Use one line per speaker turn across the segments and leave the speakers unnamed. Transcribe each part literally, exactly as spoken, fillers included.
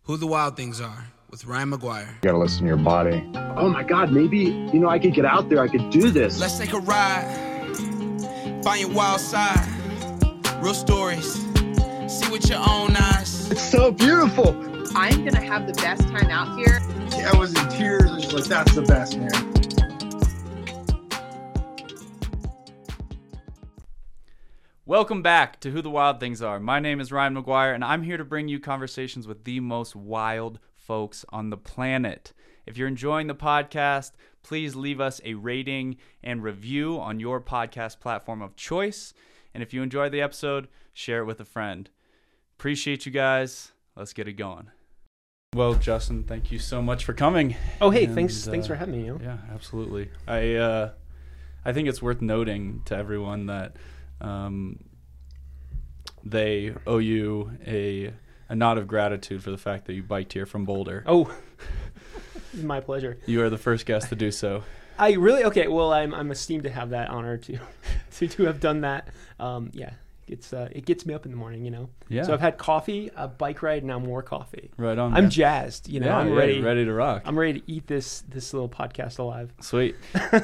Who the Wild Things Are with Ryan McGuire.
You gotta listen to your body.
Oh my God, maybe, you know, I could get out there, I could do this.
Let's take a ride, find your wild side, real stories, see with your own eyes.
It's so beautiful.
I'm gonna have the best time out here.
Yeah, I was in tears. I was like, that's the best, man.
Welcome back to Who the Wild Things Are. My name is Ryan McGuire, and I'm here to bring you conversations with the most wild folks on the planet. If you're enjoying the podcast, please leave us a rating and review on your podcast platform of choice. And if you enjoyed the episode, share it with a friend. Appreciate you guys. Let's get it going. Well, Justin, thank you so much for coming.
Oh, hey,
and,
thanks
uh,
thanks for having me. You know?
Yeah, absolutely. I uh, I think it's worth noting to everyone that um, they owe you a a nod of gratitude for the fact that you biked here from Boulder.
Oh, my pleasure.
You are the first guest to do so.
I really okay. Well, I'm I'm esteemed to have that honor to to to have done that. Um, yeah, it's uh, it gets me up in the morning, you know.
Yeah.
So I've had coffee, a bike ride, and now more coffee.
Right on.
I'm
man.
jazzed. You know,
yeah,
I'm
yeah,
ready.
Ready to rock.
I'm ready to eat this this little podcast alive.
Sweet.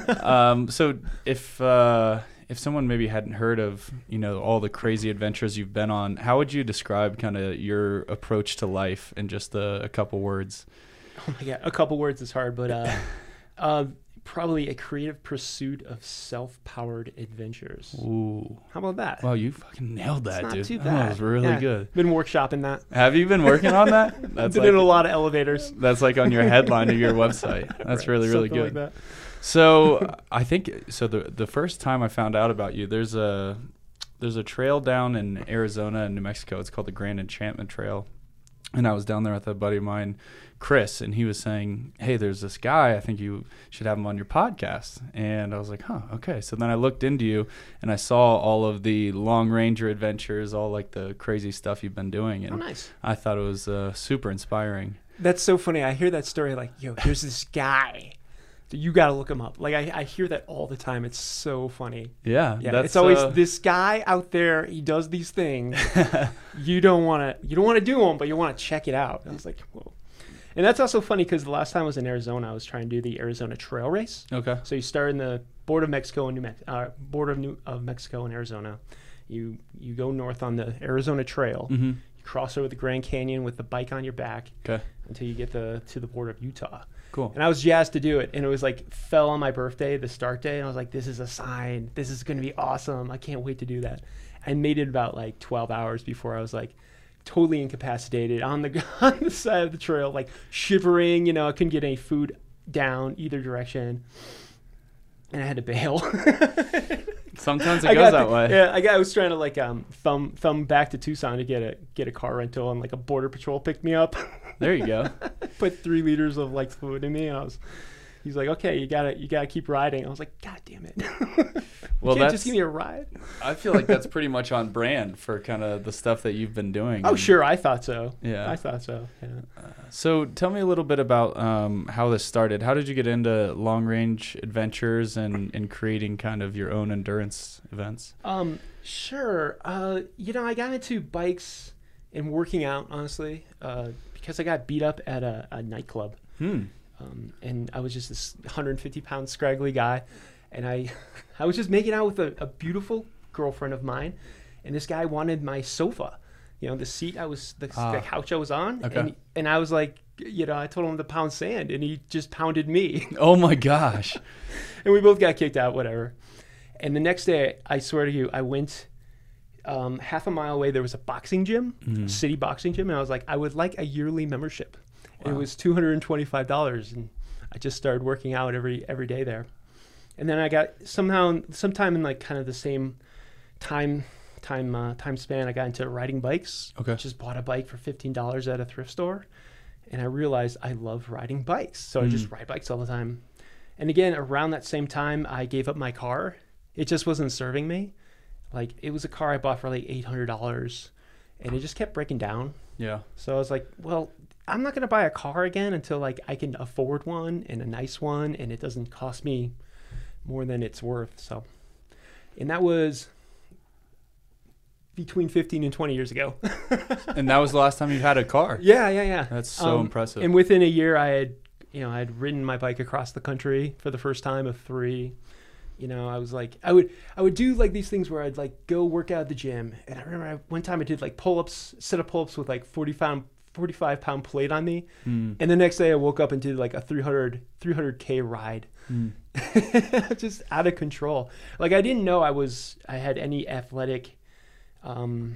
um, so if uh, if someone maybe hadn't heard of, you know, all the crazy adventures you've been on, how would you describe kind of your approach to life in just a, a couple words?
Oh my God, a couple words is hard, but uh, uh, probably a creative pursuit of self-powered adventures.
Ooh.
How about that?
Wow, you fucking nailed that,
It's not
dude.
too
That
bad.
was really
Yeah,
good.
Been workshopping that.
Have you been working on that?
That's
That's
been
like,
in a lot of elevators.
that's like on your headline of your website. That's
Right,
really, really
something
good.
like that.
So I think so. The the first time I found out about you, there's a there's a trail down in Arizona and New Mexico. It's called the Grand Enchantment Trail, and I was down there with a buddy of mine, Chris, and he was saying, "Hey, there's this guy. I think you should have him on your podcast." And I was like, "Huh, okay." So then I looked into you, and I saw all of the Long Ranger adventures, all like the crazy stuff you've been doing, and
Oh, nice.
I thought it was uh, super inspiring.
That's so funny. I hear that story like, yo, there's this guy. You got to look him up. Like, I, I hear that all the time. It's so funny.
Yeah,
Yeah,
that's
it's always
uh,
this guy out there. He does these things. you don't want to you don't want to do them, but you want to check it out. And I was like, whoa. And that's also funny because the last time I was in Arizona, I was trying to do the Arizona Trail Race.
Okay.
So you start in the border of Mexico and New Mex- uh, border of, New- of Mexico and Arizona. You you go north on the Arizona Trail.
Mm-hmm.
You cross over the Grand Canyon with the bike on your back.
Okay.
Until you get the to the border of Utah.
Cool.
And I was jazzed to do it. And it was like, fell on my birthday, the start day. And I was like, this is a sign. This is going to be awesome. I can't wait to do that. I made it about like twelve hours before I was like totally incapacitated on the, on the side of the trail, like shivering. You know, I couldn't get any food down either direction. And I had to bail.
Sometimes it
I
goes
got
that
the-
way.
Yeah, I, got, I was trying to like um thumb thumb back to Tucson to get a get a car rental, and like a border patrol picked me up.
There you go.
Put three liters of like fluid in me, and I was. He's like, okay, you gotta you gotta keep riding. I was like, God damn it!
Well,
you can't
that's
just give me a ride.
I feel like that's pretty much on brand for kind of the stuff that you've been doing.
Oh,
And-
sure, I thought so.
Yeah.
I thought so. Yeah.
So tell me a little bit about um, how this started. How did you get into long range adventures and, and creating kind of your own endurance events?
Um, sure. Uh, you know, I got into bikes and working out honestly uh, because I got beat up at a, a nightclub.
Hmm.
Um, and I was just this one hundred fifty pound scraggly guy, and I, I was just making out with a, a beautiful girlfriend of mine, and this guy wanted my sofa, you know, the seat I was, the,
Ah.
the couch I was on,
Okay.
and and I was like, you know, I told him to pound sand, and he just pounded me,
Oh my gosh.
and we both got kicked out, whatever. And the next day, I swear to you, I went um, half a mile away. There was a boxing gym,
Mm-hmm.
a city boxing gym, and I was like, I would like a yearly membership. And it
Wow.
was two hundred twenty-five dollars, and I just started working out every every day there. And then I got somehow, sometime in like kind of the same time time uh, time span, I got into riding bikes.
Okay.
Just bought a bike for fifteen dollars at a thrift store, and I realized I love riding bikes, so I
Mm.
just ride bikes all the time. And again, around that same time, I gave up my car. It just wasn't serving me. Like, it was a car I bought for like eight hundred dollars, and it just kept breaking down.
Yeah.
So I was like, well, I'm not going to buy a car again until like I can afford one, and a nice one, and it doesn't cost me more than it's worth. So, and that was between fifteen and twenty years ago.
And that was the last time you had a car.
Yeah, yeah, yeah.
That's so
Um,
impressive.
And within a year, I had, you know, I had ridden my bike across the country for the first time of three. You know, I was like, I would, I would do like these things where I'd like go work out at the gym. And I remember I, one time I did like pull-ups, set of pull-ups with like forty pound, forty-five pound plate on me.
Mm.
And the next day I woke up and did like a three hundred, three hundred K ride.
Mm.
Just out of control. Like I didn't know I was, I had any athletic, um,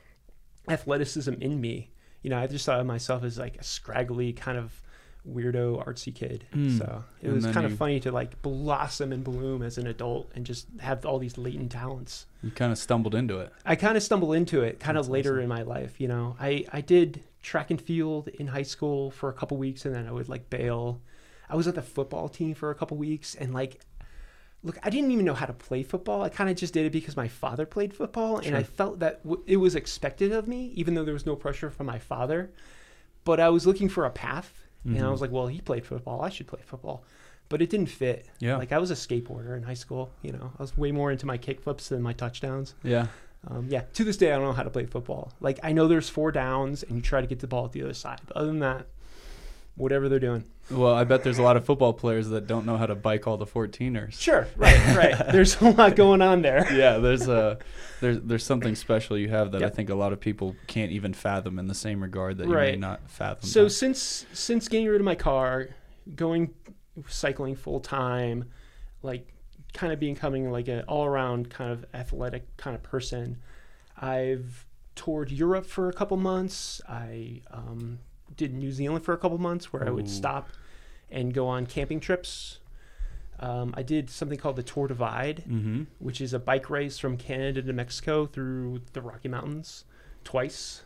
athleticism in me. You know, I just thought of myself as like a scraggly kind of weirdo artsy kid.
Mm.
So it
And
was
then
kind of
you-
funny to like blossom and bloom as an adult and just have all these latent talents.
You kind of stumbled into it.
I kind of stumbled into it kind
That's
of later
awesome.
in my life. You know, I, I did track and field in high school for a couple weeks and then I would like bail. I was at the football team for a couple weeks and like, look, I didn't even know how to play football. I kind of just did it because my father played football and
Sure.
I felt that w- it was expected of me, even though there was no pressure from my father. But I was looking for a path and I
Mhm.
was like, well, he played football. I should play football. But it didn't fit.
Yeah.
Like I was a skateboarder in high school. You know, I was way more into my kickflips than my touchdowns.
Yeah.
Um, yeah, to this day, I don't know how to play football. Like, I know there's four downs, and you try to get the ball at the other side. But other than that, whatever they're doing.
Well, I bet there's a lot of football players that don't know how to bike all the fourteeners.
Sure, right, right. There's a lot going on there.
Yeah, there's a there's there's something special you have that I
Yep.
think a lot of people can't even fathom in the same regard that you may
Right.
not fathom.
So
that.
since since getting rid of my car, going cycling full time, like kind of becoming like an all around kind of athletic kind of person, I've toured Europe for a couple months. I um, did New Zealand for a couple months where I would
Ooh.
stop and go on camping trips. Um, I did something called the Tour Divide,
Mhm.
which is a bike race from Canada to Mexico through the Rocky Mountains twice.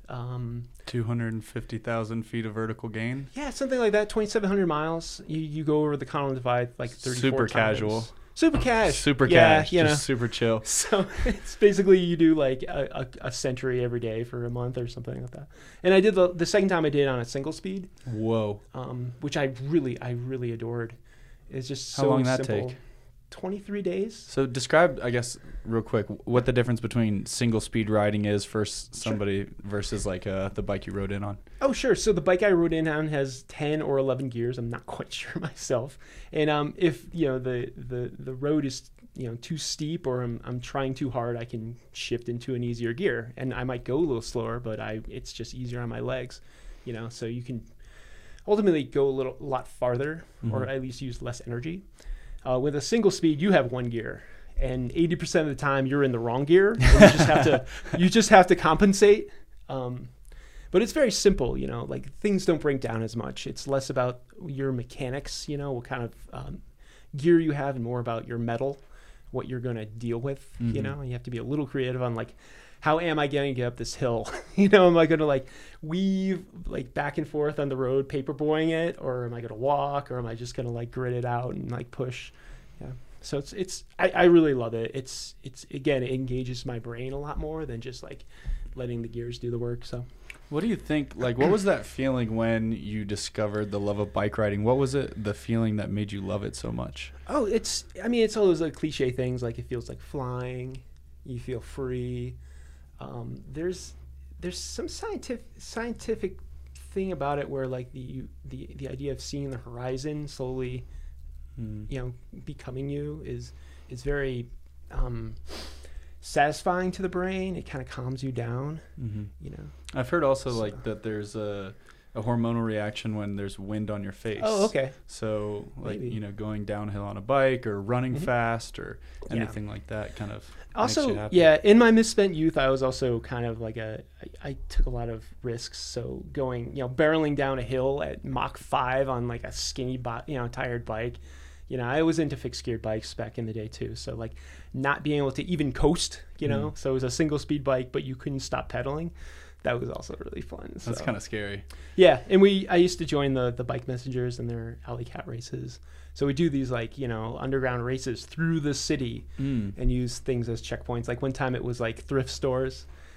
Um,
two hundred fifty thousand feet of vertical gain.
yeah, something like that. twenty-seven hundred miles. You you go over the Continental Divide like thirty-four
Super
times.
casual.
Super cash.
Super
yeah,
cash.
You know.
Just super chill.
So it's basically you do like a, a, a century every day for a month or something like that. And I did the the second time I did on a single speed,
Whoa.
um, which I really I really adored. It's just
How
so
long did that
simple.
take?
twenty-three days.
So describe, I guess, real quick, what the difference between single speed riding is for s- somebody versus like uh, the bike you rode in on.
Oh, sure. So the bike I rode in on has ten or eleven gears. I'm not quite sure myself. And um, if you know the, the the road is you know too steep or I'm I'm trying too hard, I can shift into an easier gear, and I might go a little slower, but I it's just easier on my legs, you know. So you can ultimately go a little a lot farther, or
Mhm.
at least use less energy. Uh, with a single speed, you have one gear, and eighty percent of the time you're in the wrong gear. And you just have to you just have to compensate. Um, But it's very simple, you know, like things don't break down as much. It's less about your mechanics, you know, what kind of um, gear you have, and more about your metal, what you're going to deal with, you
Mhm.
know, and you have to be a little creative on like, how am I going to get up this hill? you know, am I going to like weave like back and forth on the road, paperboying it, or am I going to walk, or am I just going to like grit it out and like push? Yeah. So it's, it's, I, I really love it. It's, it's, again, it engages my brain a lot more than just like letting the gears do the work. So.
What do you think, like, what was that feeling when you discovered the love of bike riding? What was it, the feeling that made you love it so much?
Oh, it's, I mean, it's all those like cliche things, like it feels like flying, you feel free. Um, there's, there's some scientific, scientific thing about it where like the, the, the idea of seeing the horizon slowly,
Mm.
you know, becoming you is, is very, um, satisfying to the brain. It kind of calms you down,
Mm-hmm.
you know?
I've heard also
So-
like that there's a, a hormonal reaction when there's wind on your face.
Oh, okay.
So like,
Maybe.
you know, going downhill on a bike or running
Mhm.
fast or
Yeah.
anything like that kind of makes you
Also,
happy.
yeah, in my misspent youth, I was also kind of like a, I, I took a lot of risks. So going, you know, barreling down a hill at Mach five on like a skinny, bo- you know, tired bike. You know, I was into fixed geared bikes back in the day too. So like not being able to even coast, you know,
Mm.
so it was a single speed bike, but you couldn't stop pedaling. That was also really fun.
That's
so.
kind of scary.
Yeah, and we I used to join the the bike messengers and their alley cat races. So we do these like, you know, underground races through the city
Mm.
and use things as checkpoints. Like one time it was like thrift stores.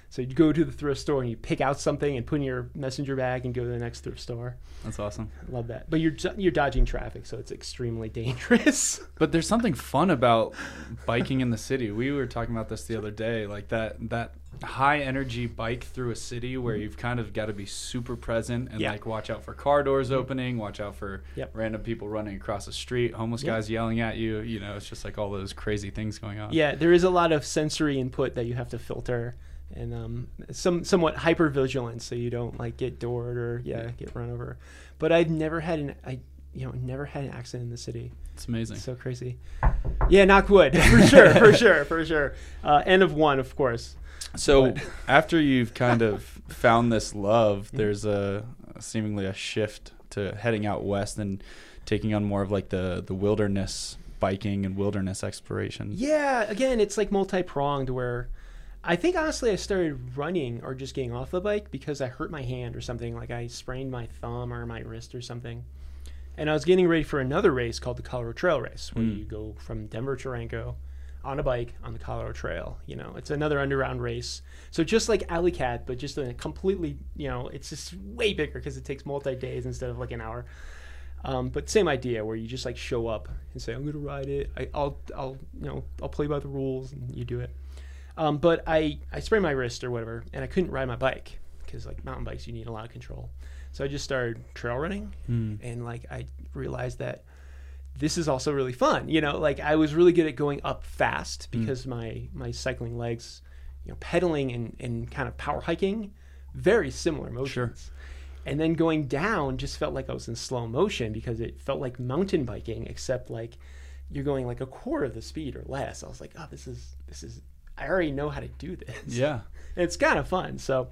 So you go to the thrift store and you pick out something and put in your messenger bag and go to the next thrift store.
That's awesome.
I love that. But you're you're dodging traffic, so it's extremely dangerous.
But there's something fun about biking in the city. We were talking about this the other day, like that that high energy bike through a city where you've kind of got to be super present and
Yeah.
like watch out for car doors opening, watch out for
Yep.
random people running across the street, homeless
Yep.
guys yelling at you. You know, it's just like all those crazy things going on.
Yeah, there is a lot of sensory input that you have to filter, and um, some somewhat hyper vigilance, so you don't like get doored or yeah get run over. But I've never had an I you know never had an accident in the city.
It's amazing.
It's so crazy. Yeah, knock wood for sure, for sure, for sure. Uh, N of one, of course.
So
But-
after you've kind of found this love, there's a seemingly a shift to heading out west and taking on more of like the the wilderness biking and wilderness exploration.
Yeah, again, it's like multi-pronged where I think honestly I started running or just getting off the bike because I hurt my hand or something. Like I sprained my thumb or my wrist or something. And I was getting ready for another race called the Colorado Trail Race, where
Mm.
you go from Denver to Rancho on a bike on the Colorado Trail. You know, it's another underground race. So just like Alley Cat, but just a completely, you know, it's just way bigger because it takes multi-days instead of like an hour. Um, but same idea where you just like show up and say, I'm going to ride it. I, I'll, I'll, you know, I'll play by the rules and you do it. Um, but I, I sprained my wrist or whatever, and I couldn't ride my bike because like mountain bikes, you need a lot of control. So I just started trail running
Mm.
and like, I realized that this is also really fun. You know, like I was really good at going up fast because mm. my, my cycling legs, you know, pedaling and, and kind of power hiking, very similar motions.
Sure.
And then going down just felt like I was in slow motion because it felt like mountain biking, except like you're going like a quarter of the speed or less. I was like, oh, this is, this is, I already know how to do this.
Yeah.
And it's kind of fun. So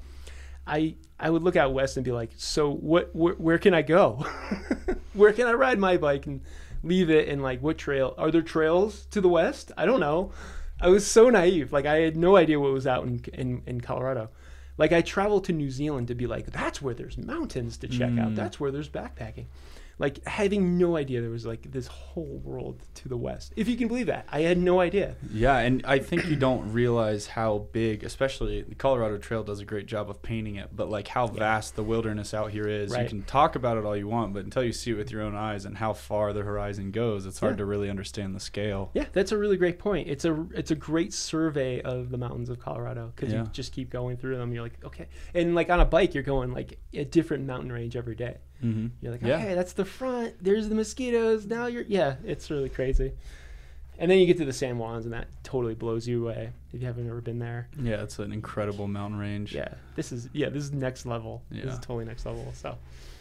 I, I would look out west and be like, so what, wh- where can I go? Where can I ride my bike and leave it? And like, what trail, are there trails to the west? I don't know. I was so naive. Like I had no idea what was out in, in, in Colorado. Like I traveled to New Zealand to be like, that's where there's mountains to check
Mm.
out. That's where there's backpacking. Like having no idea there was like this whole world to the west. If you can believe that. I had no idea.
Yeah, and I think you don't realize how big, especially the Colorado Trail does a great job of painting it, but like how vast the wilderness out here is.
Right.
You can talk about it all you want, but until you see it with your own eyes and how far the horizon goes, it's hard
Yeah.
to really understand the scale.
Yeah, that's a really great point. It's a it's a great survey of the mountains of Colorado because
Yeah.
you just keep going through them. You're like, okay. And like on a bike, you're going like a different mountain range every day.
Mm-hmm.
You're like,
Yeah.
okay, that's the front. There's the mosquitoes. Now you're, yeah, it's really crazy. And then you get to the San Juans, and that totally blows you away if you haven't ever been there.
Yeah, it's an incredible mountain range.
Yeah, this is yeah, this is next level. This
Yeah.
is totally next level. So,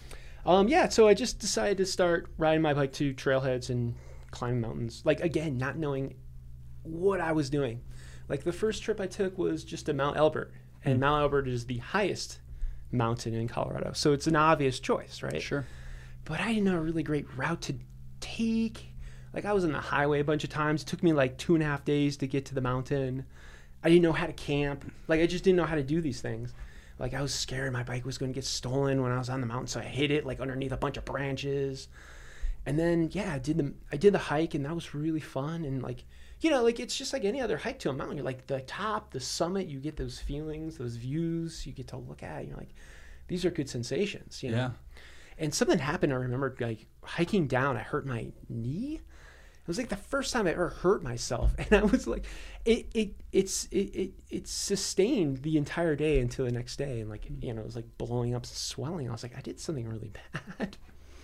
um, yeah, so I just decided to start riding my bike to trailheads and climbing mountains. Like again, not knowing what I was doing. Like the first trip I took was just to Mount Elbert, and
Mm.
Mount Elbert is the highest mountain in Colorado, so it's an obvious choice, right?
Sure.
But I didn't know a really great route to take. Like I was on the highway a bunch of times. It took me like two and a half days to get to the mountain. I didn't know how to camp. Like I just didn't know how to do these things. Like I was scared my bike was going to get stolen when I was on the mountain, so I hid it like underneath a bunch of branches. And then yeah, I did the I did the hike, and that was really fun. And like, you know, like it's just like any other hike to a mountain. You're like the top, the summit, you get those feelings, those views you get to look at. You're like, these are good sensations, you know.
Yeah.
And something happened. I remember like hiking down, I hurt my knee. It was like the first time I ever hurt myself, and I was like, it it it's it it, it sustained the entire day until the next day, and like you know it was like blowing up, and swelling. I was like, I did something really bad.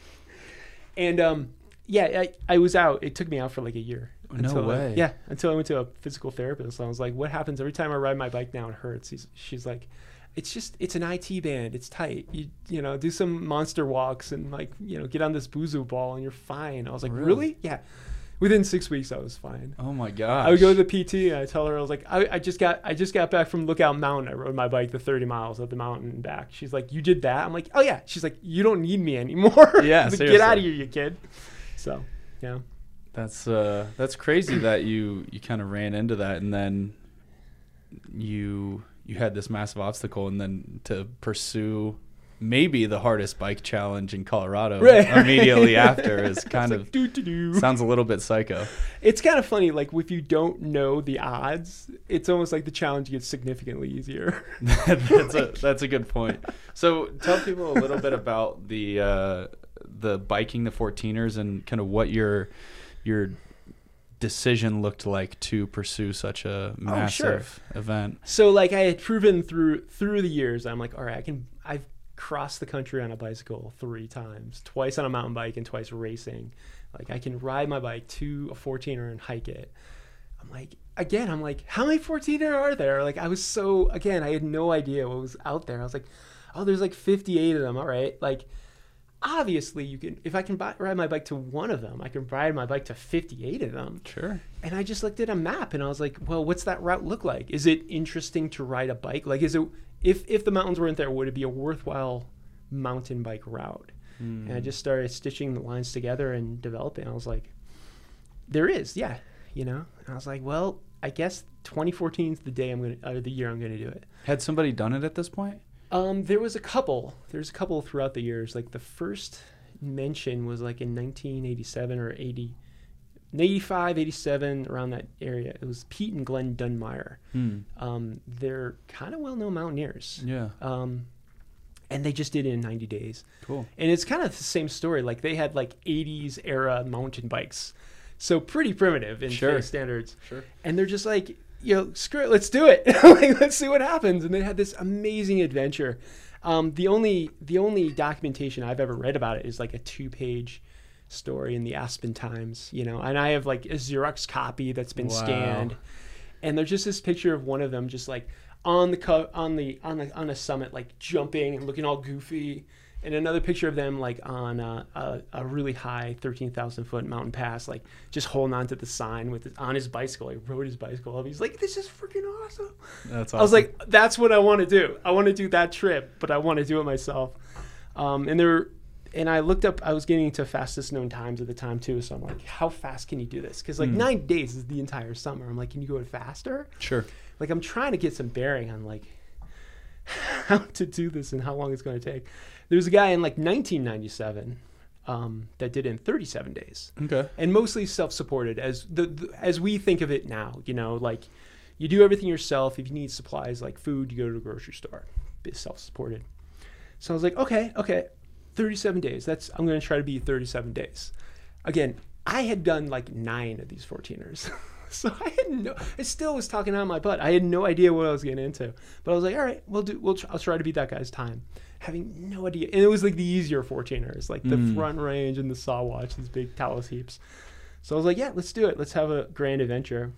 And um yeah, I, I was out. It took me out for like a year.
No
until I-
way.
yeah, until I went to a physical therapist. I was like, what happens every time I ride my bike now? It hurts. He's, she's like, it's just it's an I T band. It's tight. You you know do some monster walks and like you know get on this boozoo ball and you're fine. I was like,
Really?
really? Yeah. Within six weeks, I was fine.
Oh my gosh.
I would go to the P T and I tell her I was like, I, I just got I just got back from Lookout Mountain. I rode my bike the thirty miles up the mountain and back. She's like, you did that? I'm like, oh yeah. She's like, you don't need me anymore.
Yeah,
Like,
seriously.
get out of here, you kid. So yeah,
That's uh that's crazy that you you kind of ran into that, and then you you had this massive obstacle, and then to pursue maybe the hardest bike challenge in Colorado
Right.
immediately after is kind
It's
of
like, doo-doo-doo.
sounds a little bit psycho.
It's kind of funny, like if you don't know the odds, it's almost like the challenge gets significantly easier.
that's a that's a good point. So tell people a little bit about the uh, the biking the fourteeners and kind of what your your decision looked like to pursue such a massive event.
So like I had proven through through the years, I'm like, all right, I can. I've crossed the country on a bicycle three times, twice on a mountain bike and twice racing. Like I can ride my bike to a fourteener and hike it. I'm like, again, I'm like, how many fourteener are there? Like I was so, again, I had no idea what was out there. I was like, oh, there's like fifty-eight of them. All right, like. Obviously, you can. If I can buy, ride my bike to one of them, I can ride my bike to fifty-eight of them.
Sure.
And I just looked at a map and I was like, "Well, what's that route look like? Is it interesting to ride a bike? Like, is it if if the mountains weren't there, would it be a worthwhile mountain bike route?" Mm. And I just started stitching the lines together and developing. I was like, "There is, yeah, you know." And I was like, "Well, I guess twenty fourteen is the day I'm gonna, or the year I'm gonna do it."
Had somebody done it at this point?
Um, there was a couple. There's a couple throughout the years. Like the first mention was like in nineteen eighty-seven or eighty, eighty-five, eighty-seven, around that area. It was Pete and Glenn Dunmeyer. Hmm. Um, they're kind of well-known mountaineers.
Yeah.
Um, and they just did it in ninety days.
Cool.
And it's kind of the same story. Like they had like eighties era mountain bikes, so pretty primitive in
Sure.
today's standards.
Sure.
And they're just like, you know, screw it, let's do it. Like, let's see what happens. And they had this amazing adventure. Um, the only the only documentation I've ever read about it is like a two-page story in the Aspen Times, you know. And I have like a Xerox copy that's been
Wow.
scanned. And there's just this picture of one of them just like on the co- on the on the on a summit, like jumping and looking all goofy. And another picture of them like on a, a, a really high thirteen thousand foot mountain pass, like just holding on to the sign with his, on his bicycle. He rode his bicycle up. He's like, "This is freaking awesome."
That's awesome.
I was like, "That's what I want to do. I want to do that trip, but I want to do it myself." Um, and there, and I looked up. I was getting to fastest known times at the time too. So I'm like, "How fast can you do this?" Because like
Mm.
nine days is the entire summer. I'm like, "Can you go faster?"
Sure.
Like I'm trying to get some bearing on like how to do this and how long it's going to take. There was a guy in like nineteen ninety-seven um, that did it in thirty-seven days,
Okay.
and mostly self-supported as the, the as we think of it now. You know, like you do everything yourself. If you need supplies like food, you go to the grocery store. It's self-supported. So I was like, okay, okay, thirty-seven days. That's I'm going to try to be thirty-seven days. Again, I had done like nine of these fourteeners. So I had no, I still was talking out my butt. I had no idea what I was getting into, but I was like, all right, we'll do, we'll, try, I'll try to beat that guy's time, having no idea. And it was like the easier fourteeners, like the
Mm.
Front Range and the Sawatch, these big talus heaps. So I was like, yeah, let's do it. Let's have a grand adventure.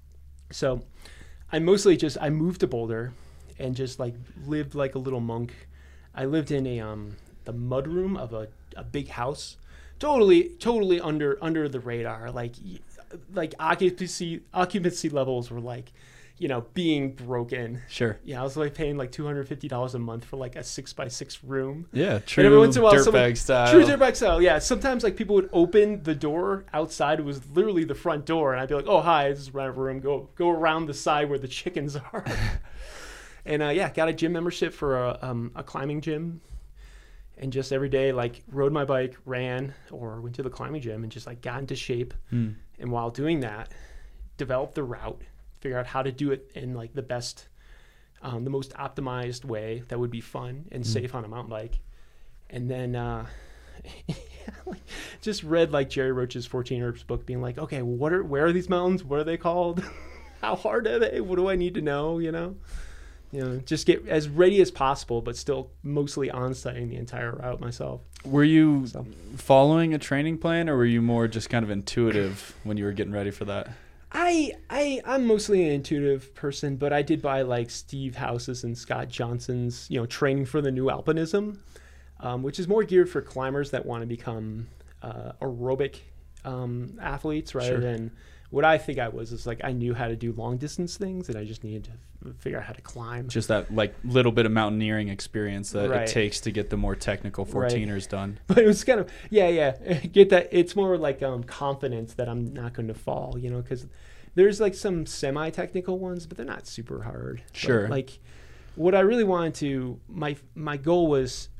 So I mostly just, I moved to Boulder and just like lived like a little monk. I lived in a, um, the mudroom of a, a big house, totally, totally under, under the radar. Like, like occupancy occupancy levels were like, you know, being broken.
Sure.
Yeah, I was like paying like two hundred fifty dollars a month for like a six by six room.
Yeah, true.
And every once in a while, someone-
Dirtbag style.
True dirtbag style. Yeah, sometimes like people would open the door outside. It was literally the front door, and I'd be like, "Oh, hi, this is my room. Go go around the side where the chickens are." And uh, yeah, got a gym membership for a um, a climbing gym. And just every day, like, rode my bike, ran, or went to the climbing gym and just, like, got into shape.
Mm.
And while doing that, developed the route, figure out how to do it in, like, the best, um, the most optimized way that would be fun and mm. safe on a mountain bike. And then uh, like, just read, like, Jerry Roach's fourteen Herbs book, being like, okay, what are where are these mountains? What are they called? How hard are they? What do I need to know, you know? You know, just get as ready as possible, but still mostly on-siting the entire route myself.
Were you
So.
following a training plan, or were you more just kind of intuitive when you were getting ready for that?
I, I, I'm mostly an intuitive person, but I did buy like Steve House's and Scott Johnson's, you know, Training for the New Alpinism, um, which is more geared for climbers that want to become uh, aerobic um, athletes rather
Sure.
than what I think I was. Is like I knew how to do long distance things, and I just needed to figure out how to climb.
Just that like little bit of mountaineering experience that
Right.
it takes to get the more technical fourteeners done.
But it was kind of, yeah, yeah. Get that. It's more like um, confidence that I'm not going to fall, you know, because there's like some semi-technical ones, but they're not super hard. But,
Sure.
like what I really wanted to, my my goal was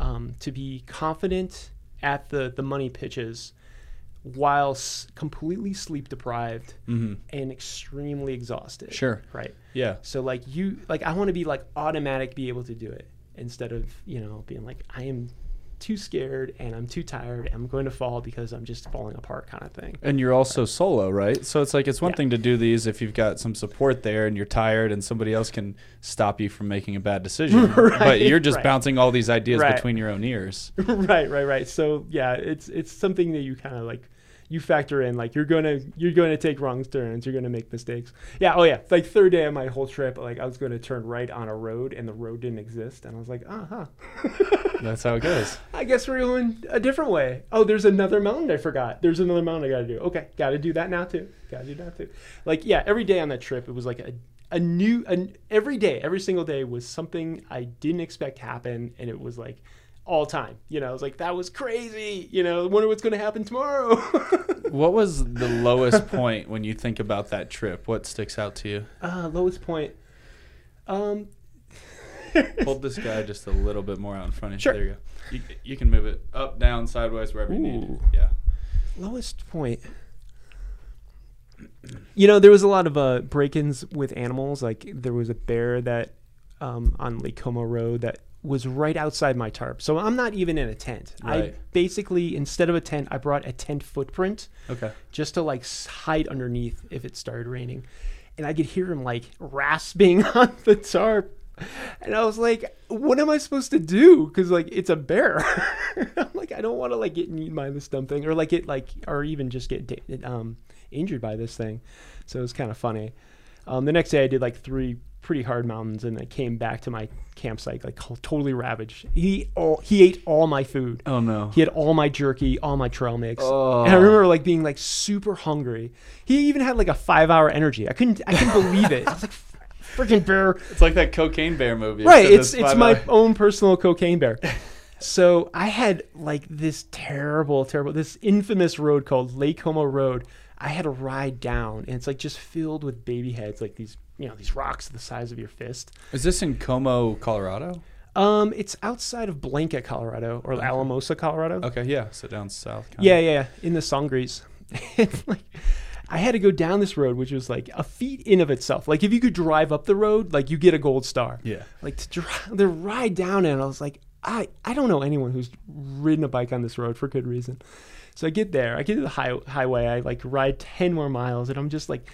um, to be confident at the, the money pitches while s- completely sleep deprived
Mm-hmm.
and extremely exhausted.
Sure.
Right.
Yeah.
So like you, like I want to be like automatic, be able to do it instead of, you know, being like, I am too scared and I'm too tired. I'm going to fall because I'm just falling apart kind of thing.
And you're also solo, right? So it's like it's one
Yeah.
thing to do these if you've got some support there and you're tired and somebody else can stop you from making a bad decision.
Right,
But you're just
right.
bouncing all these ideas
Right.
between your own ears.
right, right, right. So yeah, it's it's something that you kind of like you factor in. Like you're gonna you're gonna take wrong turns. You're gonna make mistakes. Yeah. Oh yeah. Like third day of my whole trip, like I was going to turn right on a road and the road didn't exist, and I was like, uh huh.
That's how it goes.
I guess we're going a different way. Oh, there's another mountain I forgot. There's another mountain I got to do. Okay, got to do that now too. Got to do that too. Like yeah, every day on that trip, it was like a a new an, every day, every single day was something I didn't expect happen, and it was like all time. You know, I was like, that was crazy. You know, wonder what's going to happen tomorrow.
What was the lowest point when you think about that trip? What sticks out to you?
Uh, lowest point. Um,
Hold this guy just a little bit more out in front of you.
Sure.
There you go. You, you can move it up, down, sideways, wherever you need.
Ooh.
Yeah.
lowest point. You know, there was a lot of uh, break-ins with animals. Like there was a bear that um, on Lake Como Road that was right outside my tarp. So I'm not even in a tent. I
Right.
basically, instead of a tent, I brought a tent footprint
Okay.
just to like s- hide underneath if it started raining. And I could hear him like rasping on the tarp. And I was like, what am I supposed to do? Because like it's a bear. I'm like, I don't want to like get eaten by this dumb thing or like get like, or even just get da- um, injured by this thing. So it was kind of funny. Um, the next day I did like three pretty hard mountains and I came back to my campsite like totally ravaged. He all, he ate all my food.
Oh no.
He had all my jerky, all my trail mix.
Oh.
And I remember like being like super hungry. He even had like a five hour energy. I couldn't I couldn't believe it. I was like, freaking bear.
It's like that Cocaine Bear movie.
Right.
except
It's
it's
it's
five
my
hour-
own personal cocaine bear. So I had like this terrible, terrible, this infamous road called Lake Como Road. I had to ride down, and it's like just filled with baby heads, like these, you know, these rocks the size of your fist.
Is this in Como, Colorado?
Um, it's outside of Blanca, Colorado, or Alamosa, Colorado.
Okay, yeah. So down south. kinda.
Yeah, yeah, yeah, in the Sangres. It's like I had to go down this road, which was like a feat in of itself. Like if you could drive up the road, like you get a gold star.
Yeah.
Like to drive, to ride down it, I was like, I, I don't know anyone who's ridden a bike on this road for good reason. So I get there, I get to the high, highway, I like ride ten more miles, and I'm just like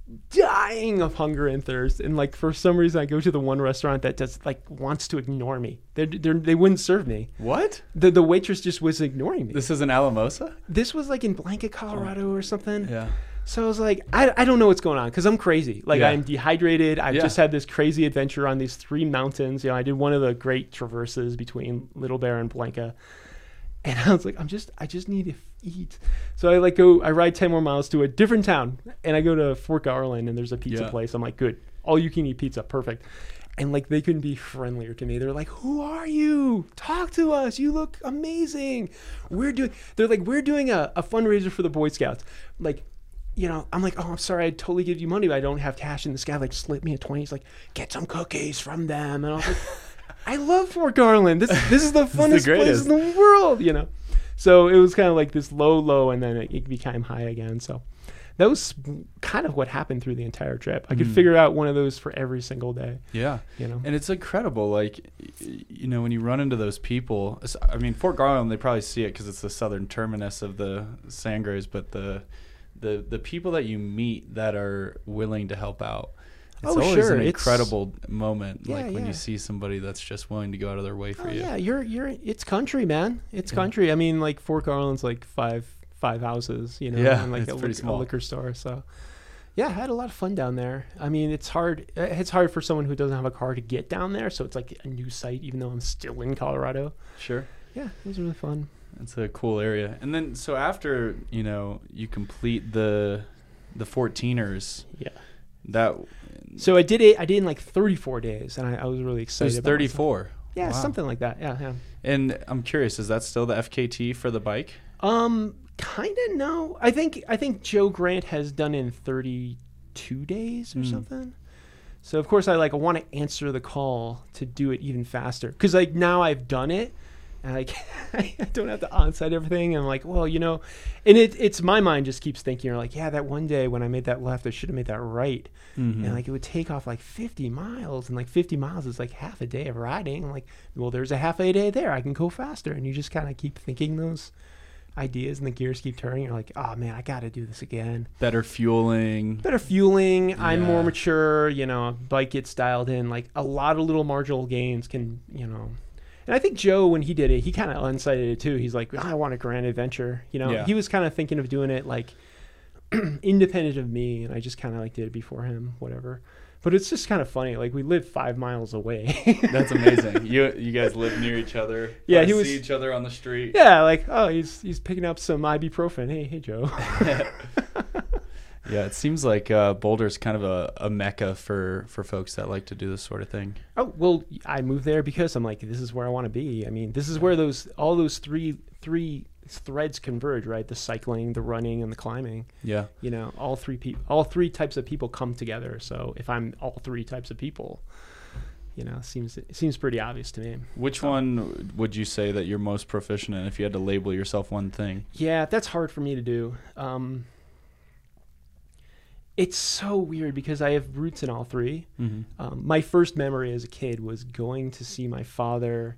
dying of hunger and thirst. And like for some reason, I go to the one restaurant that just like wants to ignore me. They they wouldn't serve me.
What?
The the waitress just was ignoring me.
This is in Alamosa?
This was like in Blanca, Colorado, or something.
Yeah.
So I was like, I, I don't know what's going on because I'm crazy. Like
Yeah.
I'm dehydrated. I've
Yeah.
just had this crazy adventure on these three mountains. You know, I did one of the great traverses between Little Bear and Blanca. And I was like, I'm just, I just need to eat. So I like go, I ride ten more miles to a different town and I go to Fort Garland and there's a pizza
Yeah.
place. I'm like, good. All you can eat pizza. Perfect. And like, they couldn't be friendlier to me. They're like, who are you? Talk to us. You look amazing. We're doing, they're like, we're doing a, a fundraiser for the Boy Scouts. Like, you know, I'm like, oh, I'm sorry, I'd totally give you money, but I don't have cash. And this guy like slipped me a twenty. He's like, get some cookies from them. And I was like, I love Fort Garland. This this is the
the
funnest place
greatest.
in the world, you know. So it was kind of like this low, low, and then it, it became high again. So that was kind of what happened through the entire trip. I could
Mm.
figure out one of those for every single day,
Yeah.
you know.
And it's incredible. Like, y- you know, when you run into those people, it's- I mean, Fort Garland, they probably see it because it's the southern terminus of the Sangres, but the, the, the people that you meet that are willing to help out, it's
Oh,
always
sure.
an
It's-
incredible moment.
Yeah,
like when
yeah.
you see somebody that's just willing to go out of their way for
Oh,
you.
yeah, you're you're it's country, man. It's
Yeah.
country. I mean, like Fort Garland's like five five houses, you know,
Yeah,
and like
it's
a,
pretty
lic-
small.
a liquor store. So yeah, I had a lot of fun down there. I mean, it's hard. It's hard for someone who doesn't have a car to get down there. So it's like a new site, even though I'm still in Colorado.
Sure.
Yeah, it was really fun.
It's a cool area. And then, so after, you know, you complete the the fourteeners,
Yeah.
that
So I did it. I did it in like thirty-four days, and I, I was really
it
excited.
was
about myself.
thirty-four.
Yeah,
Wow.
something like that. Yeah, yeah.
And I'm curious, is that still the F K T for the bike?
Um, kind of no. I think I think Joe Grant has done in thirty-two days or
Mm.
something. So of course I like want to answer the call to do it even faster because like now I've done it, And like, I don't have to onside everything. And I'm like, well, you know, and it, it's my mind just keeps thinking, like, yeah, that one day when I made that left, I should have made that right.
Mm-hmm.
And like, it would take off like fifty miles, and like fifty miles is like half a day of riding. I'm like, well, there's a half a day there. I can go faster. And you just kind of keep thinking those ideas, and the gears keep turning. You're like, oh man, I got to do this again.
Better fueling.
Better fueling. I'm
Yeah.
more mature. You know, bike gets dialed in. Like a lot of little marginal gains can, you know. And I think Joe, when he did it, he kind of unsighted it too. He's like, oh, I want a grand adventure. You know,
Yeah.
he was kind of thinking of doing it like independent of me, and I just kind of like did it before him, whatever. But it's just kind of funny. Like we live five miles away.
That's amazing. You you guys live near each other.
Yeah,
Probably
he was-
see each other on the street.
Yeah, like oh, he's he's picking up some ibuprofen. Hey, hey, Joe.
Yeah, it seems like uh, Boulder's kind of a, a mecca for, for folks that like to do this sort of thing.
Oh well, I moved there because I'm like, this is where I want to be. I mean, this is where those all those three three threads converge, right? The cycling, the running, and the climbing.
Yeah.
You know, all three people, all three types of people come together. So if I'm all three types of people, you know, it seems it seems pretty obvious to me.
Which
So-
one would you say that you're most proficient in if you had to label yourself one thing?
Yeah, that's hard for me to do. Um, it's so weird because I have roots in all three.
Mm-hmm.
Um, my first memory as a kid was going to see my father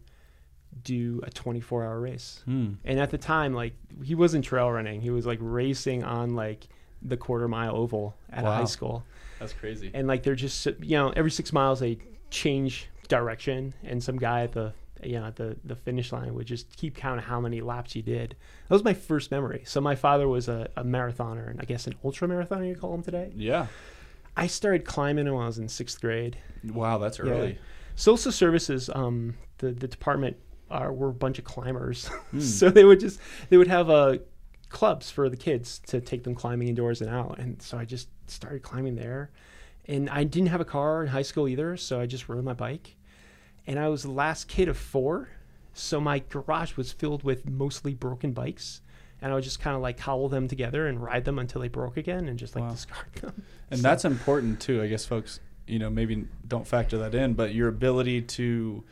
do a twenty-four hour race.
Mm.
And at the time, like, he wasn't trail running. He was like racing on like the quarter mile oval at
Wow.
a high school.
That's crazy.
And like, they're just, you know, every six miles they change direction, and some guy at the, you know, at the, the finish line would just keep count of how many laps you did. That was my first memory. So my father was a, a marathoner, and I guess an ultra marathoner you call him today.
Yeah.
I started climbing when I was in sixth grade.
Wow, that's
Yeah.
early.
Social services, um, the, the department are, were a bunch of climbers.
Hmm.
So they would just, they would have uh, clubs for the kids to take them climbing indoors and out. And so I just started climbing there. And I didn't have a car in high school either, so I just rode my bike. And I was the last kid of four, so my garage was filled with mostly broken bikes. And I would just kind of like cobble them together and ride them until they broke again and just like
Wow.
discard them.
And
So-
that's important too. I guess folks, you know, maybe don't factor that in, but your ability to,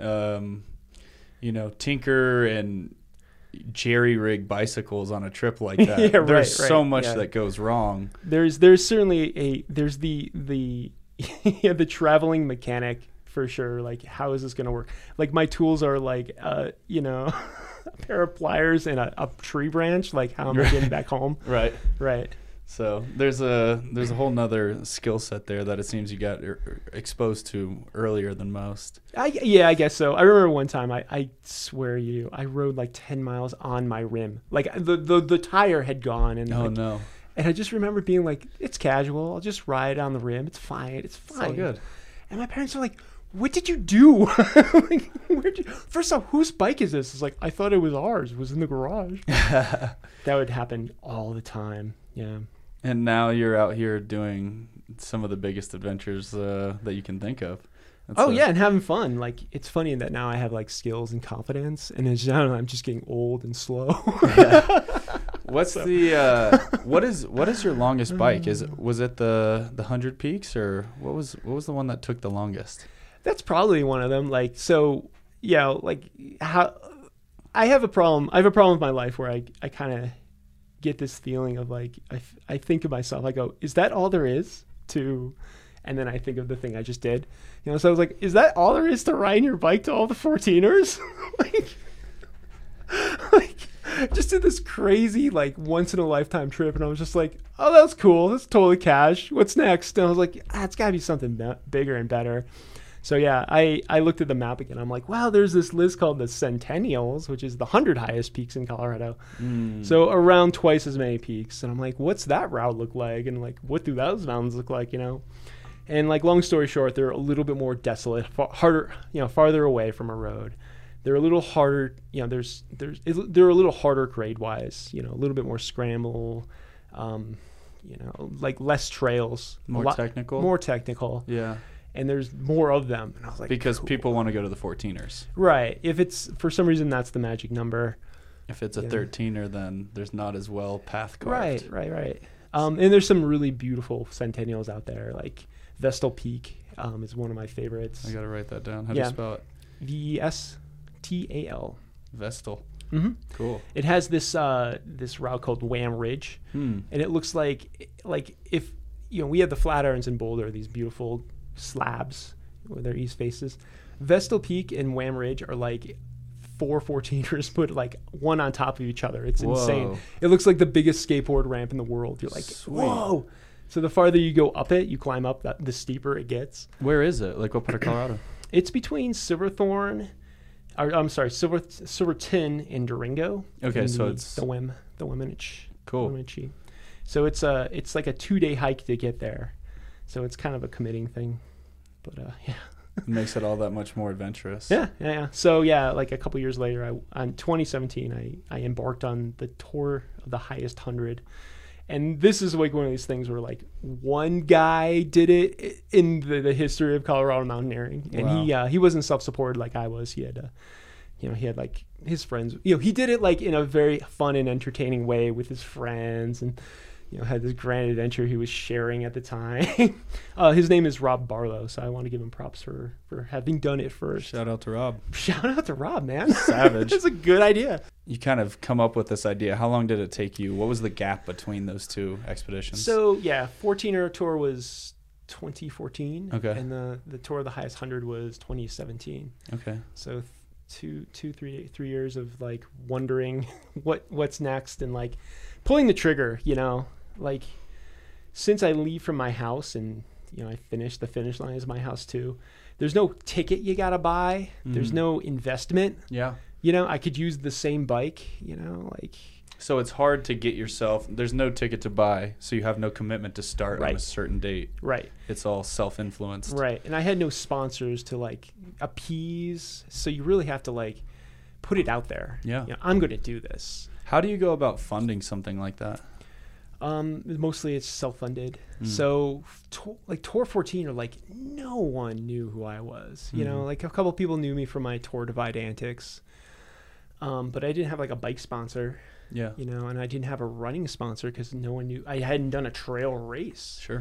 um, you know, tinker and jerry rig bicycles on a trip like that.
Yeah,
There's
right,
so
right,
much
yeah.
that goes wrong.
There's there's certainly a there's the the yeah, the traveling mechanic for sure. Like, how is this gonna work? Like, my tools are like uh you know a pair of pliers and a, a tree branch. Like, how am I getting back home?
Right.
Right.
So there's a there's a whole nother skill set there that it seems you got er, exposed to earlier than most.
I yeah, I guess so. I remember one time I, I swear you, I rode like ten miles on my rim. Like the the, the tire had gone, and
Oh
like,
no,
and I just remember being like, it's casual. I'll just ride on the rim. It's fine. It's
it's
fine.
all good.
And my parents are like, what did you do? Like, where'd you... First off, whose bike is this? It's like, I thought it was ours. It was in the garage. That would happen all the time. Yeah.
And now you're out here doing some of the biggest adventures uh, that you can think of. That's
Oh
a-
yeah, and having fun. Like, it's funny that now I have like skills and confidence, and it's, I don't know, I'm just getting old and slow.
What's the uh, what is what is your longest bike? Is it, was it the the Hundred Peaks, or what was what was the one that took the longest?
That's probably one of them. Like, so yeah, like how I have a problem. I have a problem with my life where I I kind of get this feeling of like I, f- I think of myself. I go, is that all there is to? And then I think of the thing I just did. You know, so I was like, is that all there is to riding your bike to all the fourteeners? like, like, just did this crazy like once in a lifetime trip, and I was just like, oh, that's cool. That's totally cash. What's next? And I was like, ah, it's got to be something be- bigger and better. So yeah, I, I looked at the map again. I'm like, wow, there's this list called the Centennials, which is the one hundred highest peaks in Colorado.
Mm.
So around twice as many peaks. And I'm like, what's that route look like? And like, what do those mountains look like, you know? And like, long story short, they're a little bit more desolate, far, harder, you know, farther away from a road. They're a little harder, you know, there's, there's, they're a little harder grade wise, you know, a little bit more scramble, um, you know, like less trails. a
More
lot-
technical?
More technical.
Yeah,
And there's more of them. And I was like,
because
cool.
people want to go to the fourteeners.
Right. If it's, for some reason, that's the magic number.
If it's a
Yeah.
thirteener, then there's not as well path carved.
Right, right, right. Um, and there's some really beautiful Centennials out there. Like Vestal Peak um, is one of my favorites.
I gotta write that down. How do
Yeah.
you spell it?
V E S T A L.
Vestal.
Mm-hmm.
Cool.
It has this uh, this route called Wham Ridge,
Hmm.
and it looks like like if you know we have the Flatirons in Boulder, these beautiful slabs with their east faces. Vestal Peak and Wham Ridge are like four fourteeners put like one on top of each other. It's
Whoa.
insane. It looks like the biggest skateboard ramp in the world. You're like,
Sweet.
whoa. So the farther you go up it, you climb up, that, the steeper it gets.
Where is it? Like what part of Colorado?
It's between Silverthorne, or I'm sorry, Silver Silverton and Durango.
Okay,
in
so
the,
it's-
the Wem, the Weminiche.
Cool.
Weminiche. So it's a it's like a two day hike to get there. So it's kind of a committing thing, but uh, yeah.
It makes it all that much more adventurous.
Yeah, yeah, yeah. So yeah, like a couple years later, I on twenty seventeen, I I embarked on the tour of the highest hundred, and this is like one of these things where like one guy did it in the, the history of Colorado mountaineering, and
Wow.
he uh, he wasn't self-supported like I was. He had uh, you know, he had like his friends. You know, he did it like in a very fun and entertaining way with his friends, and you know, had this grand adventure he was sharing at the time. uh, his name is Rob Barlow, so I want to give him props for, for having done it first.
Shout out to Rob.
Shout out to Rob, man.
Savage.
That's a good idea.
You kind of come up with this idea. How long did it take you? What was the gap between those two expeditions?
So, yeah, fourteener tour was twenty fourteen.
Okay.
And the, the tour of the highest one hundred was twenty seventeen.
Okay.
So th- two, two, three, three years of like wondering what what's next and like pulling the trigger, you know, like since I leave from my house and you know I finish the finish line is my house too. There's no ticket you gotta buy. There's
Mhm.
no investment.
Yeah.
You know, I could use the same bike. You know, like
So it's hard to get yourself. There's no ticket to buy, so you have no commitment to start on
Right.
a certain date.
right.
It's all self-influenced.
Right. And I had no sponsors to like appease. So you really have to like put it out there.
Yeah.
You know, I'm going to do this.
How do you go about funding something like that?
Um, mostly it's self-funded.
Mm.
So to, like Tour fourteen or like no one knew who I was, you know,
Mhm.
like a couple people knew me from my Tour Divide antics. Um, but I didn't have like a bike sponsor,
Yeah.
you know, and I didn't have a running sponsor because no one knew I hadn't done a trail race.
Sure.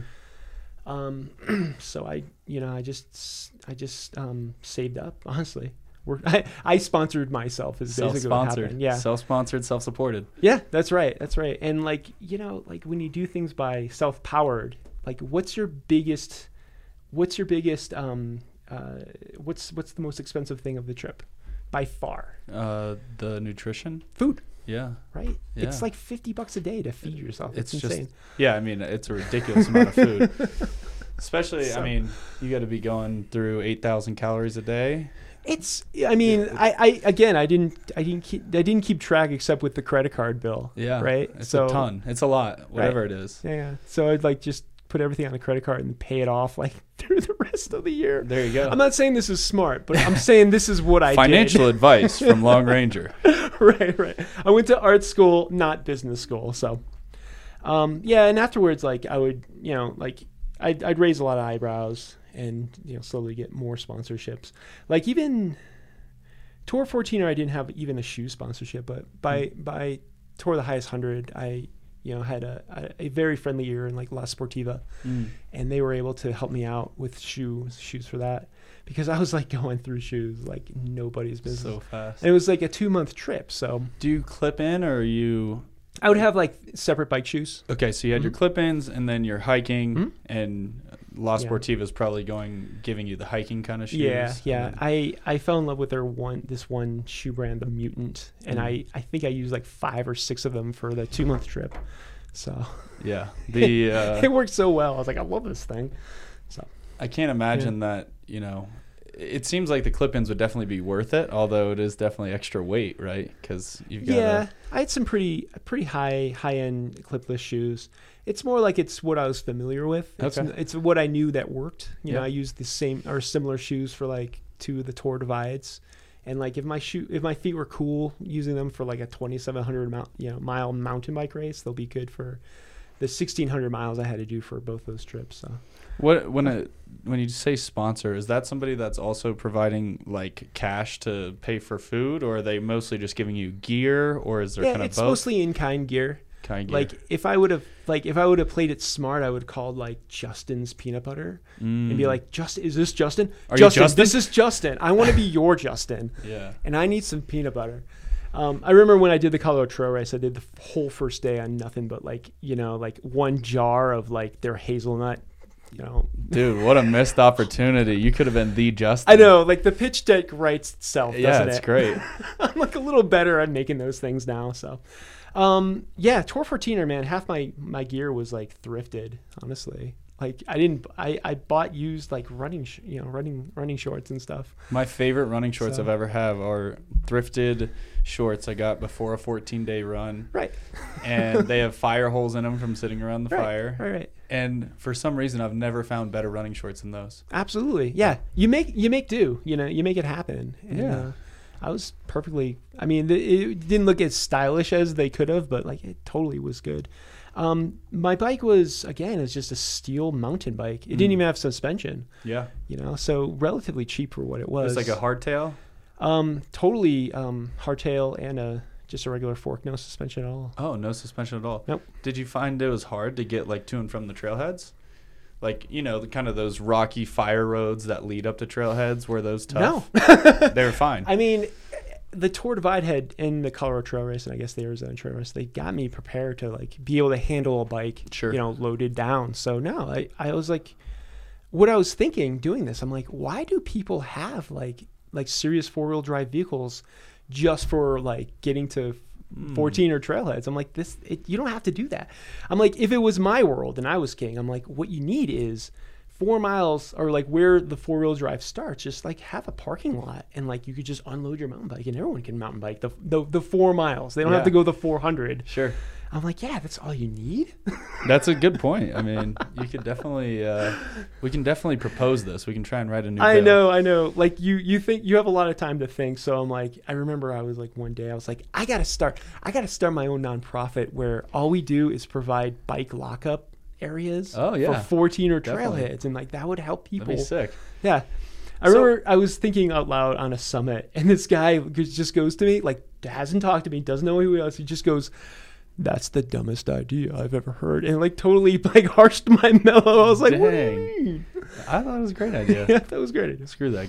Um, so I, you know, I just, I just, um, saved up, honestly. We're, I, I sponsored myself is basically what
Self-sponsored.
happened. Yeah.
Self-sponsored, self-supported.
Yeah, that's right. That's right. And like, you know, like when you do things by self-powered, like what's your biggest, what's your biggest, um, uh, what's, what's the most expensive thing of the trip by far?
Uh, the nutrition.
Food,
Yeah.
right?
Yeah.
It's like fifty bucks a day to feed yourself. It's,
It's
insane.
just yeah. I mean, it's a ridiculous amount of food. Especially,
So-
I mean, you got to be going through eight thousand calories a day.
It's, I mean, I, I, again, I didn't, I didn't keep, I didn't keep track except with the credit card bill.
Yeah.
Right.
It's
so,
a ton. It's a lot. Whatever it is.
Yeah, yeah. So I'd like just put everything on the credit card and pay it off like through the rest of the year.
There you go.
I'm not saying this is smart, but I'm saying this is what I
Financial advice from Long Ranger.
did. right, right. I went to art school, not business school. So, um, yeah. And afterwards, like I would, you know, like I'd, I'd raise a lot of eyebrows and, you know, slowly get more sponsorships. Like even Tour fourteen, I didn't have even a shoe sponsorship, but by, mm. by Tour of the Highest one hundred, I, you know, had a, a, a very friendly year in like La Sportiva,
Mm.
and they were able to help me out with shoes, shoes for that, because I was like going through shoes like nobody's business.
So fast.
And it was like a two month trip, so
Do you clip in or are you?
I would have like separate bike shoes.
Okay, so you had your
Mhm.
clip-ins and then you're hiking,
Mhm.
and La
Yeah.
Sportiva is probably going giving you the hiking kind of shoes.
Yeah,
and
yeah.
then-
I, I fell in love with their one this one shoe brand, the Mutant, and
Mm.
I, I think I used like five or six of them for the two month trip. So
yeah. The uh,
it worked so well. I was like, I love this thing. So
I can't imagine that, you know, it seems like the clip-ins would definitely be worth it, although it is definitely extra weight, right? Because you've got
yeah, I had some pretty pretty high high end clipless shoes. It's more like it's what I was familiar with. It's,
Okay.
it's what I knew that worked. You know,
Yeah.
I used the same or similar shoes for like two of the Tour Divides, and like if my shoe if my feet were cool using them for like a twenty-seven hundred mile you know mile mountain bike race, they'll be good for the sixteen hundred miles I had to do for both those trips. So
What when a when you say sponsor, is that somebody that's also providing like cash to pay for food, or are they mostly just giving you gear, or is there
yeah,
kind of
it's
both?
mostly in kind gear.
Kai gear.
Like if I would have like if I would have played it smart, I would have called like Justin's peanut butter
Mm.
and be like, Justin, is this Justin?
Are you
Justin,
Justin?
this is Justin. I want to be your Justin.
Yeah.
And I need some peanut butter. Um, I remember when I did the Colorado Trail Race, I did the whole first day on nothing but like, you know, like one jar of like their hazelnut, you know.
Dude, what a missed opportunity. You could have been the Justin.
I know, like the pitch deck writes itself, doesn't
Yeah,
it?
it's great.
I'm like a little better at making those things now. So, um, yeah, Tour fourteener, man, half my, my gear was like thrifted, honestly. Like I didn't, I, I bought used like running, sh- you know, running, running shorts and stuff.
My favorite running shorts
So-
I've ever have are thrifted shorts I got before a fourteen day run.
Right.
And they have fire holes in them from sitting around the
Right,
fire.
right, right.
And for some reason, I've never found better running shorts than those.
Absolutely. Yeah. You make, you make do, you know, you make it happen. And,
Yeah.
Uh, I was perfectly, I mean, th- it didn't look as stylish as they could have, but like it totally was good. Um, my bike was, again, it's just a steel mountain bike. It
Mm.
didn't even have suspension,
Yeah.
you know, so relatively cheap for what it was.
It's like a hardtail.
Um, totally um, hardtail and a just a regular fork, no suspension at all.
Oh, no suspension at all.
Nope.
Did you find it was hard to get like to and from the trailheads? Like, you know, the kind of those rocky fire roads that lead up to trailheads, were those tough?
No.
They were fine.
I mean, the Tour Divide had in the Colorado Trail Race and I guess the Arizona Trail Race, they got me prepared to like be able to handle a bike,
Sure.
you know, loaded down. So no, I, I was like, what I was thinking doing this, I'm like, why do people have like like serious four wheel drive vehicles just for like getting to fourteen or trailheads? I'm like, this, it, you don't have to do that. I'm like, if it was my world and I was king, I'm like, what you need is four miles or like where the four wheel drive starts, just like have a parking lot and like you could just unload your mountain bike and everyone can mountain bike the the, the four miles. They don't
Yeah.
have to go the four hundred.
Sure.
I'm like, yeah, that's all you need.
That's a good point. I mean, you could definitely, uh, we can definitely propose this. We can try and write a new
I
bill.
know, I know. Like you, you think you have a lot of time to think. So I'm like, I remember I was like one day I was like, I gotta start, I gotta start my own nonprofit where all we do is provide bike lockup areas.
Oh, yeah.
for fourteen or
Definitely.
trailheads, and like that would help people.
That'd be sick.
Yeah. I
So-
remember I was thinking out loud on a summit, and this guy just goes to me, like, hasn't talked to me, doesn't know who he is. He just goes, "That's the dumbest idea I've ever heard," and like totally like harshed my mellow. I was like, "What do you
Dang.
mean?"
I thought it was a great idea.
Yeah, that was great.
Screw that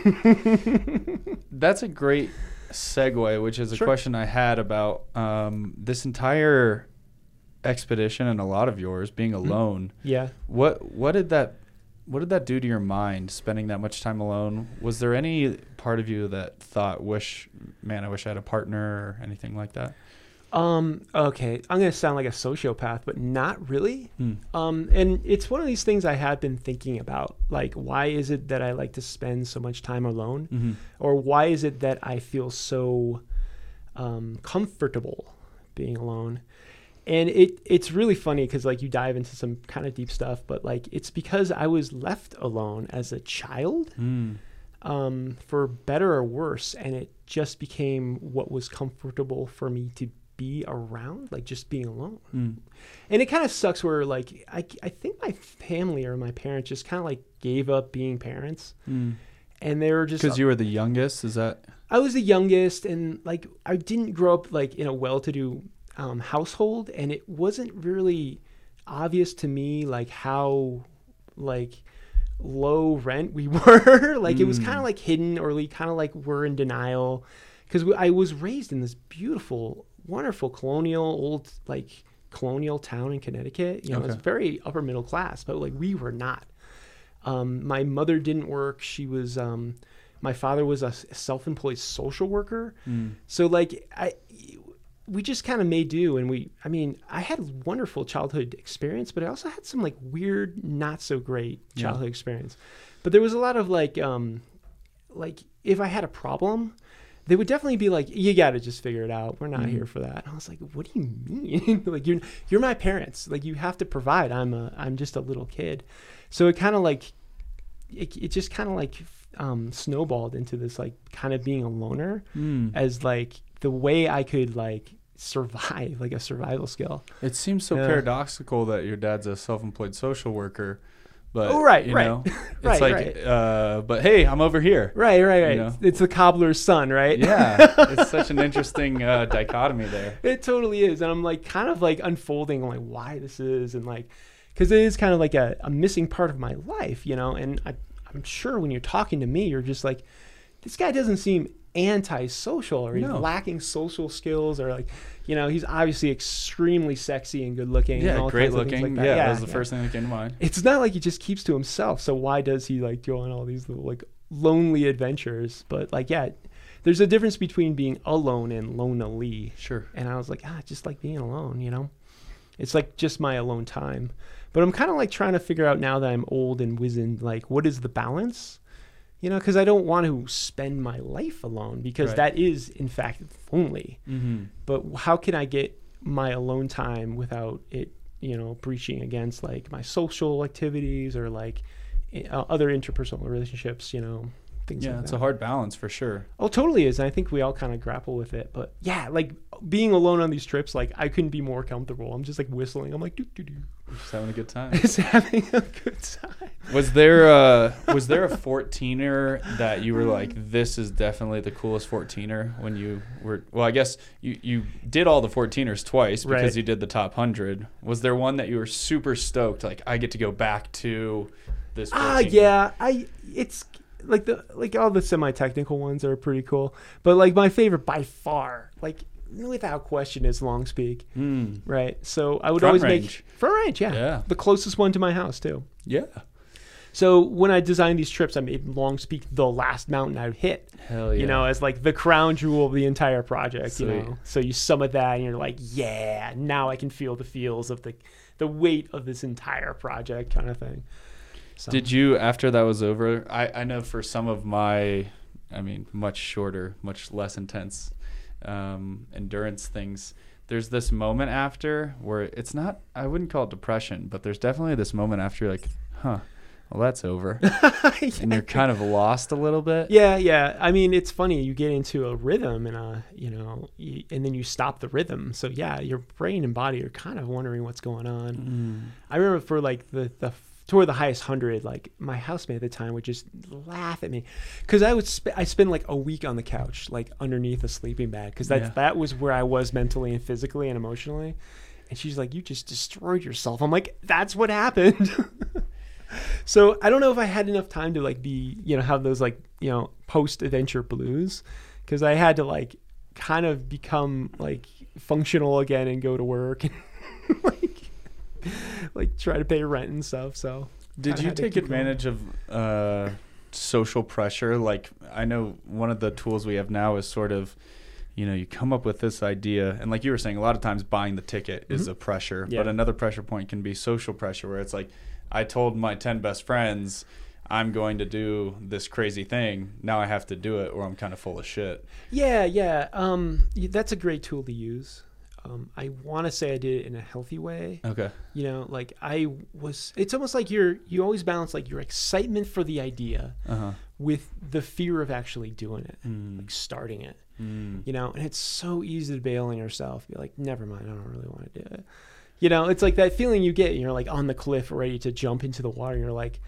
guy. That's a great segue, which is a
Sure.
question I had about um, this entire expedition and a lot of yours being alone.
Yeah.
What what did that what did that do to your mind, spending that much time alone? Was there any part of you that thought, "Wish, man, I wish I had a partner," or anything like that?
Um, okay, I'm gonna sound like a sociopath, but not really.
Hmm.
Um, and it's one of these things I had been thinking about. Like, why is it that I like to spend so much time alone,
Mm-hmm.
or why is it that I feel so um, comfortable being alone? And it it's really funny because like you dive into some kind of deep stuff, but like it's because I was left alone as a child.
Mm.
Um, for better or worse, and it just became what was comfortable for me to be around, like just being alone.
Mm.
And it kind of sucks where like I, I think my family or my parents just kind of like gave up being parents,
Mm.
and they were just
Because you were the youngest, is that?
I was the youngest, and like I didn't grow up like in a well-to-do um, household, and it wasn't really obvious to me like how like low rent we were. Like it was
Mm.
kind of like hidden, or like kind of like we're in denial, because I was raised in this beautiful, wonderful colonial old like colonial town in Connecticut. You know, it's
Okay.
very upper middle class, but like we were not. Um, my mother didn't work. She was. Um, my father was a self-employed social worker.
Mm.
So like I, we just kind of made do, and we. I mean, I had a wonderful childhood experience, but I also had some like weird, not so great
Yeah.
childhood experience. But there was a lot of like, um, like if I had a problem, they would definitely be like, "You got to just figure it out. We're not
Mhm.
here for that." And I was like, "What do you mean? Like you're you're my parents. Like you have to provide. I'm a I'm just a little kid." So it kind of like, it it just kind of like um, snowballed into this like kind of being a loner
Mm.
as like the way I could like survive, like a survival skill.
It seems so
Yeah.
paradoxical that your dad's a self-employed social worker, but
Oh, right,
you
right.
know, it's
Right,
like,
right.
uh, but hey, I'm over here.
Right, right, right.
You know?
It's the cobbler's son, right?
Yeah, it's such an interesting uh, dichotomy there.
It totally is. And I'm like kind of like unfolding like why this is, and like, because it is kind of like a, a missing part of my life, you know? And I, I'm sure when you're talking to me, you're just like, this guy doesn't seem anti-social, or he's
No.
lacking social skills, or like, you know, he's obviously extremely sexy and good looking. and
Yeah,
all
great
kinds of things
looking.
like that.
yeah, that was the first thing that came to mind.
It's not like he just keeps to himself. So why does he like go on all these little like lonely adventures? But like, yeah, there's a difference between being alone and lonely.
Sure.
And I was like, ah, just like being alone, you know? It's like just my alone time. But I'm kind of like trying to figure out now that I'm old and wizened, like what is the balance? You know, because I don't want to spend my life alone, because
Right.
that is in fact lonely.
Mm-hmm.
But how can I get my alone time without it, you know, breaching against like my social activities or like uh, other interpersonal relationships, you know, things
Yeah,
like
it's
that.
a hard balance for sure.
Oh, totally is. And I think we all kind of grapple with it. But yeah, like being alone on these trips, like I couldn't be more comfortable. I'm just like whistling. I'm like, doo doo doo.
Just having a good time.
Just having a good time.
Was there a was there a fourteener that you were like, this is definitely the coolest fourteener when you were? Well, I guess you you did all the fourteeners twice because
Right.
you did the top hundred. Was there one that you were super stoked, like I get to go back to this?
Ah,
fourteener?
yeah. I it's like the like all the semi-technical ones are pretty cool. But like my favorite by far, like without question, is Long Speak.
Mm.
Right. So I would
Front
always
range.
make front range. Yeah.
Yeah.
The closest one to my house too.
Yeah.
So when I designed these trips, I made Long Speak the last mountain I would hit.
Hell yeah.
You know, as like the crown jewel of the entire project.
Sweet.
You know, so you summit that, and you're like, yeah, now I can feel the feels of the the weight of this entire project, kind of thing. So,
Did you, after that was over, I, I know for some of my, I mean, much shorter, much less intense um, endurance things, there's this moment after where it's not, I wouldn't call it depression, but there's definitely this moment after you're like, huh, well, that's over. And you're kind of lost a little bit.
Yeah, yeah. I mean, it's funny. You get into a rhythm, and a you know, you, and then you stop the rhythm. So yeah, your brain and body are kind of wondering what's going on.
Mm.
I remember for like the the tour of the highest hundred, like my housemate at the time would just laugh at me because I would sp- I spend like a week on the couch, like underneath a sleeping bag, because that
Yeah.
that was where I was mentally and physically and emotionally. And she's like, "You just destroyed yourself." I'm like, "That's what happened." So I don't know if I had enough time to like be, you know, have those like, you know, post adventure blues, because I had to like kind of become like functional again and go to work and like like try to pay rent and stuff. So
Did
kinda
you
had to
take
keep going.
advantage of uh, social pressure? Like, I know one of the tools we have now is sort of, you know, you come up with this idea, and like you were saying, a lot of times buying the ticket is
Mhm.
a pressure,
Yeah.
but another pressure point can be social pressure, where it's like, I told my ten best friends I'm going to do this crazy thing. Now I have to do it, or I'm kind of full of shit.
Yeah, yeah. Um, y- that's a great tool to use. Um, I want to say I did it in a healthy way.
Okay.
You know, like I was, it's almost like you're, you always balance like your excitement for the idea
Uh-huh.
with the fear of actually doing it,
Mm.
like starting it,
Mm.
you know, and it's so easy to bail on yourself. Be like, never mind, I don't really want to do it. You know, it's like that feeling you get, you're like on the cliff ready to jump into the water. And you're like,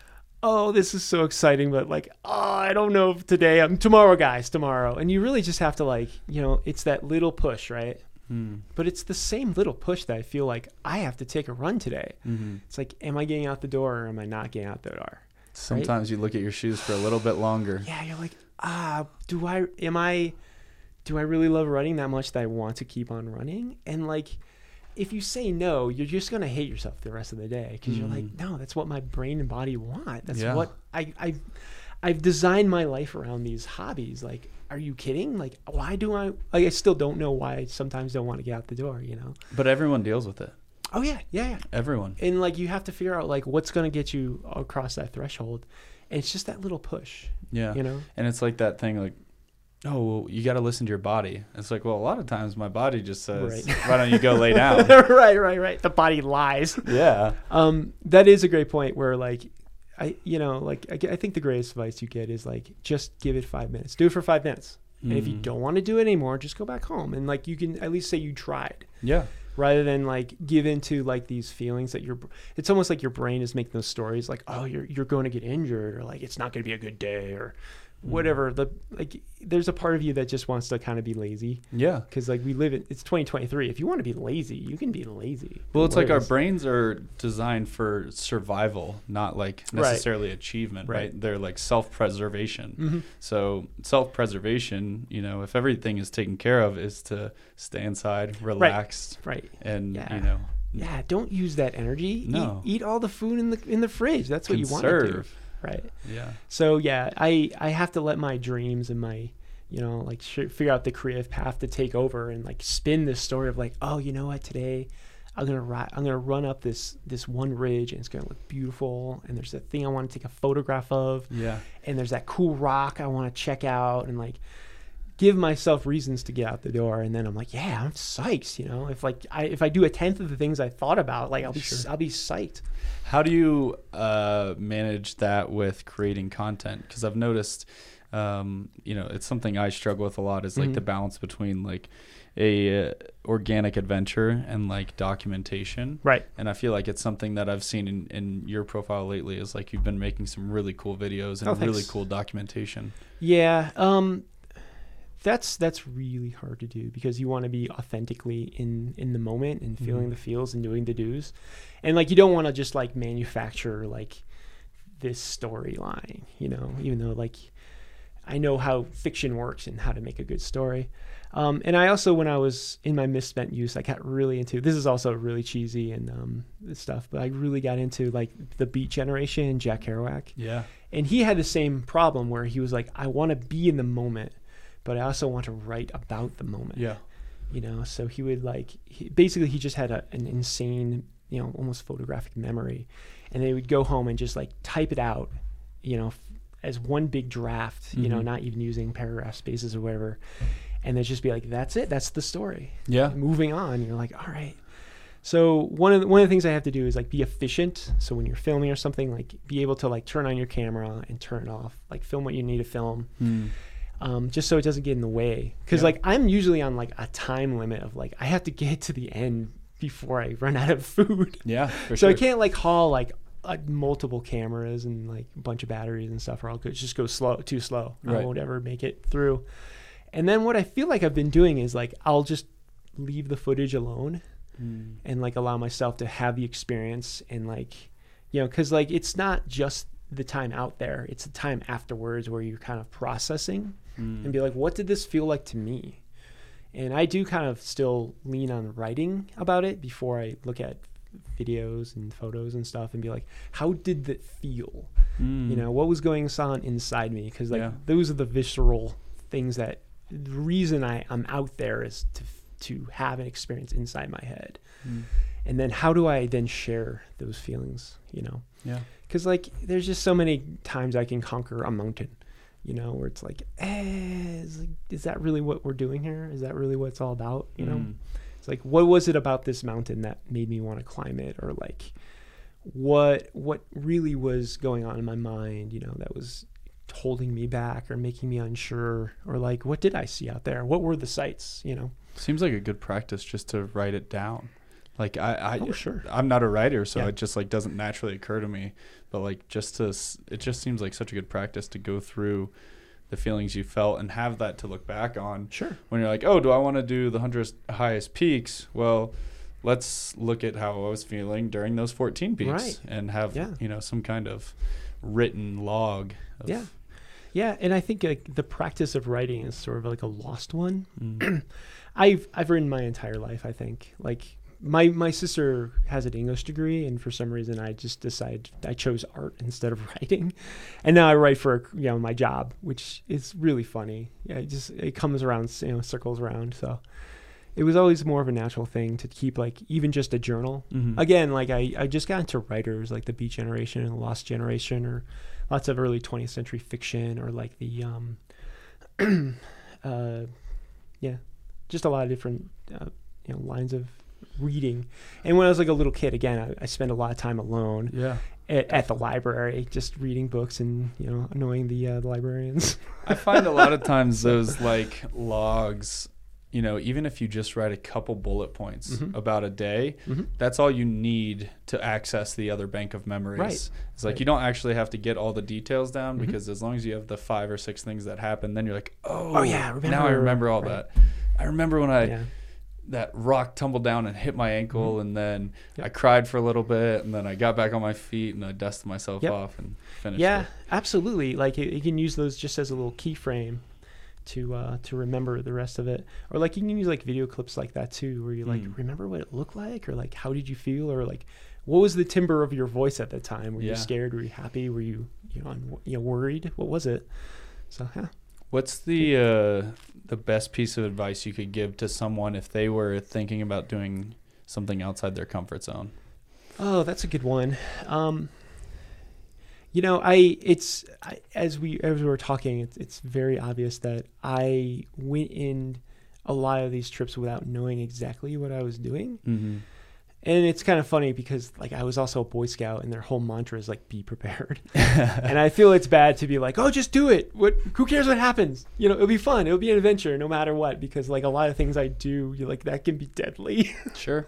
oh, this is so exciting, but like, oh, I don't know if today, I'm tomorrow, guys, tomorrow. And you really just have to like, you know, it's that little push, right?
Mm.
But it's the same little push that I feel like I have to take a run today.
Mm-hmm.
It's like, am I getting out the door or am I not getting out the door?
Sometimes you look at your shoes for a little bit longer.
Yeah, you're like, ah, do I, am I, do I really love running that much that I want to keep on running? And like, if you say no, you're just going to hate yourself the rest of the day, because you're like, no, that's what my brain and body want. That's
Yeah.
what I, I've, I've designed my life around these hobbies. Like, are you kidding? Like, why do I, like, I still don't know why I sometimes don't want to get out the door, you know?
But everyone deals with it.
Oh yeah, yeah, yeah.
Everyone.
And like, you have to figure out like what's going to get you across that threshold. And it's just that little push,
Yeah.
you know?
And it's like that thing like, oh, well, you got to listen to your body. It's like, well, a lot of times my body just says,
Right.
why don't you go lay down?
right, right, right. The body lies.
Yeah.
Um, that is a great point where like, I, you know, like I, I think the greatest advice you get is like, just give it five minutes. Do it for five minutes. And if you
Mm.
don't want to do it anymore, just go back home. And like, you can at least say you tried.
Yeah.
rather than like give into like these feelings that you're, it's almost like your brain is making those stories like, oh, you're, you're going to get injured, or like, it's not going to be a good day, or whatever. The like there's a part of you that just wants to kind of be lazy.
Yeah.
Because like we live in, it's twenty twenty-three. If you want to be lazy, you can be lazy.
Well, it's
What
like
it
our
is.
brains are designed for survival, not like necessarily achievement, right?
Right.
They're like self-preservation.
Mhm.
So self-preservation, you know, if everything is taken care of, is to stay inside, relaxed,
Right.
and
Yeah.
you know,
Yeah. Don't use that energy.
No.
Eat, eat all the food in the in the fridge. That's what you want to do.
conserve.
Right.
Yeah.
So yeah, I I have to let my dreams and my, you know, like sh- figure out the creative path to take over and like spin this story of like, oh, you know what, today I'm gonna ri- I'm gonna run up this this one ridge and it's gonna look beautiful, and there's a thing I want to take a photograph of,
Yeah.
and there's that cool rock I want to check out, and like give myself reasons to get out the door, and then I'm like, yeah, I'm psyched. You know, if like I if I do a tenth of the things I thought about, like I'll be
Sure.
I'll be psyched.
How do you uh, manage that with creating content? Because I've noticed, um, you know, it's something I struggle with a lot. Is like
Mhm.
the balance between like a uh, organic adventure and like documentation.
Right.
And I feel like it's something that I've seen in, in your profile lately. Is like you've been making some really cool videos and
Oh,
really
thanks.
cool documentation.
Yeah. Um. That's that's really hard to do because you want to be authentically in in the moment and feeling
Mhm.
the feels and doing the do's, and like you don't want to just like manufacture like this storyline, you know. Even though like I know how fiction works and how to make a good story, um, and I also when I was in my misspent youth, I got really into this is also really cheesy and um stuff, but I really got into like the Beat Generation and Jack Kerouac,
Yeah.
and he had the same problem where he was like, I want to be in the moment, but I also want to write about the moment.
Yeah.
You know, so he would like, he, basically he just had a, an insane, you know, almost photographic memory. And they would go home and just like type it out, you know, f- as one big draft, you know,
Mhm.
not even using paragraph spaces or whatever. And they'd just be like, that's it. That's the story.
Yeah.
Moving on. You're like, all right. So one of the, one of the things I have to do is like be efficient. So when you're filming or something, like be able to like turn on your camera and turn it off, like film what you need to film.
Mm.
Um, just so it doesn't get in the way. Because
Yeah.
like I'm usually on like a time limit of like I have to get to the end before I run out of food.
Yeah. For
So
sure.
I can't like haul like uh, multiple cameras and like a bunch of batteries and stuff, or I'll go, just go slow, too slow.
Right.
I won't ever make it through. And then what I feel like I've been doing is like I'll just leave the footage alone
Mm.
and like allow myself to have the experience and like, you know, because like it's not just the time out there, it's the time afterwards where you're kind of processing
Mm.
and be like, what did this feel like to me? And I do kind of still lean on writing about it before I look at videos and photos and stuff and be like, how did that feel?
Mm.
You know, what was going on inside me? Because like
Yeah.
those are the visceral things that the reason I, I'm out there is to to have an experience inside my head.
Mm.
And then how do I then share those feelings, you know?
Yeah.
Because like there's just so many times I can conquer a mountain, you know, where it's like, eh, is, like, is that really what we're doing here? Is that really what it's all about? You know,
Mm.
it's like, what was it about this mountain that made me want to climb it? Or like, what what really was going on in my mind, you know, that was holding me back or making me unsure? Or like, what did I see out there? What were the sights, you know?
Seems like a good practice just to write it down. Like I, I
Oh, sure.
I'm not a writer, so
Yeah.
it just like doesn't naturally occur to me. But like just to, s- it just seems like such a good practice to go through the feelings you felt and have that to look back on.
Sure.
When you're like, oh, do I want to do the hundred highest peaks? Well, let's look at how I was feeling during those fourteen peaks
Right.
and have
Yeah.
you know some kind of written log. Of,
Yeah. Yeah, and I think like the practice of writing is sort of like a lost one.
Mm.
I've I've written my entire life, I think. Like my my sister has an English degree, and for some reason I just decided I chose art instead of writing, and now I write for you know my job, which is really funny. Yeah, it just it comes around, you know, circles around. So it was always more of a natural thing to keep like even just a journal.
Mhm.
Again, like I I just got into writers like the Beat Generation and the Lost Generation, or lots of early twentieth century fiction, or like the um uh yeah just a lot of different uh, you know lines of reading. And when I was like a little kid, again, I, I spent a lot of time alone
Yeah.
at, at the library just reading books and you know annoying the uh, the librarians.
I find a lot of times those like logs, you know, even if you just write a couple bullet points
Mhm.
about a day,
Mhm.
that's all you need to access the other bank of memories.
Right.
It's like
Right.
you don't actually have to get all the details down,
Mhm.
because as long as you have the five or six things that happen, then you're like, oh,
Oh, yeah,
now I
remember-
remember all
right.
that. I remember when I
Yeah.
that rock tumbled down and hit my ankle, and then
Yep.
I cried for a little bit, and then I got back on my feet and I dusted myself
Yep.
off and finished
Yeah,
it.
absolutely. Like you you can use those just as a little keyframe to uh, to remember the rest of it, or like you can use like video clips like that too, where you like
Mm.
remember what it looked like, or like how did you feel, or like what was the timbre of your voice at the time? Were you
Yeah.
scared? Were you happy? Were you you know un- you know worried? What was it? So yeah.
What's the uh, the best piece of advice you could give to someone if they were thinking about doing something outside their comfort zone?
Oh, that's a good one. Um, you know, I it's I, as we as we were talking, it's it's very obvious that I went in a lot of these trips without knowing exactly what I was doing,
Mm-hmm.
and it's kind of funny because like I was also a Boy Scout, and their whole mantra is like be prepared, and I feel it's bad to be like, oh, just do it. What? Who cares what happens? You know, it'll be fun. It'll be an adventure, no matter what. Because like a lot of things I do, you like that can be deadly.
Sure.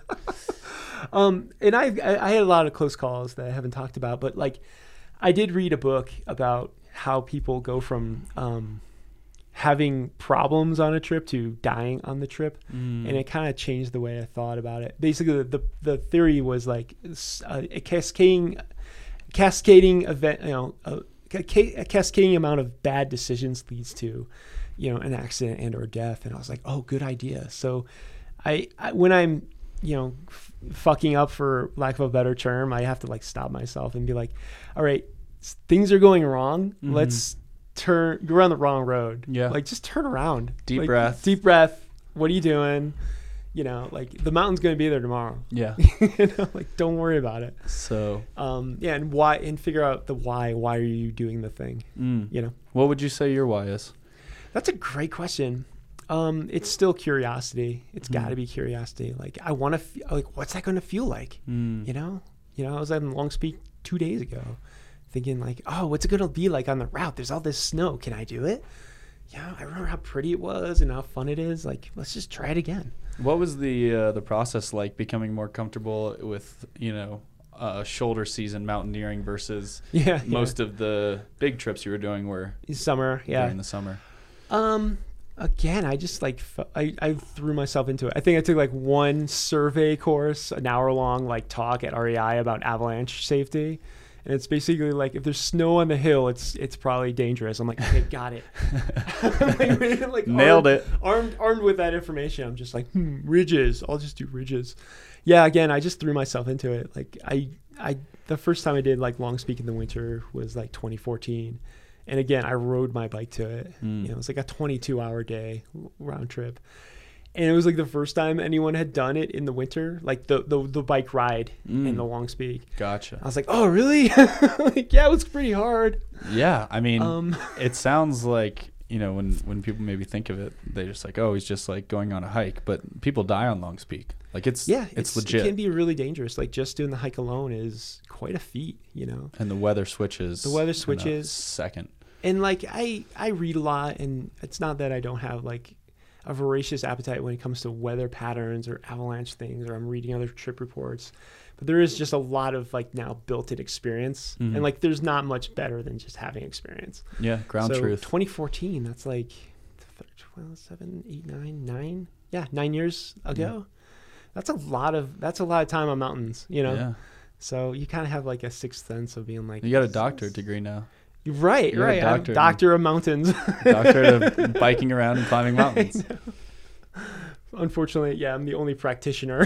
Um, and I, I I had a lot of close calls that I haven't talked about, but like I did read a book about how people go from um, having problems on a trip to dying on the trip,
Mm.
and it kind of changed the way I thought about it. Basically, the the theory was like s- a, a cascading cascading event, you know, a, a ca- a cascading amount of bad decisions leads to, you know, an accident and or death. And I was like, oh, good idea. So, I, I when I'm you know, f- fucking up for lack of a better term, I have to like stop myself and be like, all right, s- things are going wrong.
Mhm.
Let's turn, you're on the wrong road.
Yeah.
Like just turn around.
Deep
Like,
breath.
Deep breath. What are you doing? You know, like the mountain's going to be there tomorrow.
Yeah.
You know, like don't worry about it.
So,
Um, yeah. And why, and figure out the why, why are you doing the thing?
mm.
You know,
What would you say your why is?
that's a great question. Um, it's still curiosity. It's
Mhm.
got to be curiosity. Like I want to, f- like, what's that going to feel like?
Mm.
You know, you know, I was in Long Peak two days ago, thinking like, oh, what's it gonna be like on the route? There's all this snow. Can I do it? Yeah, I remember how pretty it was and how fun it is. Like, let's just try it again.
What was the uh, the process like becoming more comfortable with, you know, uh, shoulder season mountaineering versus
Yeah,
most of the big trips you were doing were
yeah. summer. Yeah.
during the summer?
Um. Again, I just like fe- I, I threw myself into it. I think I took like one survey course, an hour long like talk at R E I about avalanche safety, and it's basically like if there's snow on the hill, it's it's probably dangerous. I'm like, okay, got it. like, like,
Nailed
armed,
it.
Armed armed with that information, I'm just like, hmm, ridges. I'll just do ridges. Yeah, again, I just threw myself into it. Like I I the first time I did like Long Peak in the winter was like twenty fourteen. And again, I rode my bike to it.
Mm.
You know, it was like a twenty-two hour day round trip. And it was like the first time anyone had done it in the winter, like the the, the bike ride
Mm.
in the Long Peak.
Gotcha.
I was like, oh, really? Like, yeah, it was pretty hard.
Yeah, I mean,
Um,
it sounds like, you know, when, when people maybe think of it, they're just like, oh, he's just like going on a hike. But people die on Long Peak. Like it's
Yeah,
it's,
it's,
legit.
It can be really dangerous. Like just doing the hike alone is quite a feat, you know.
And the weather switches.
The weather
in a
switches.
second.
And like I I read a lot, and it's not that I don't have like a voracious appetite when it comes to weather patterns or avalanche things, or I'm reading other trip reports. But there is just a lot of like now built-in experience,
Mhm.
and like there's not much better than just having experience.
Yeah, ground
so
truth.
twenty fourteen, that's like twelve, seven, eight, nine, nine. Yeah, nine years ago. That's a lot of that's a lot of time on mountains, you know.
Yeah.
So you kind of have like a sixth sense of being like,
You got a
this
doctorate
is-
degree now.
Right,
You're a
right. I'm
doctor.
doctor of mountains.
Doctorate of biking around and climbing mountains.
Unfortunately, yeah, I'm the only practitioner.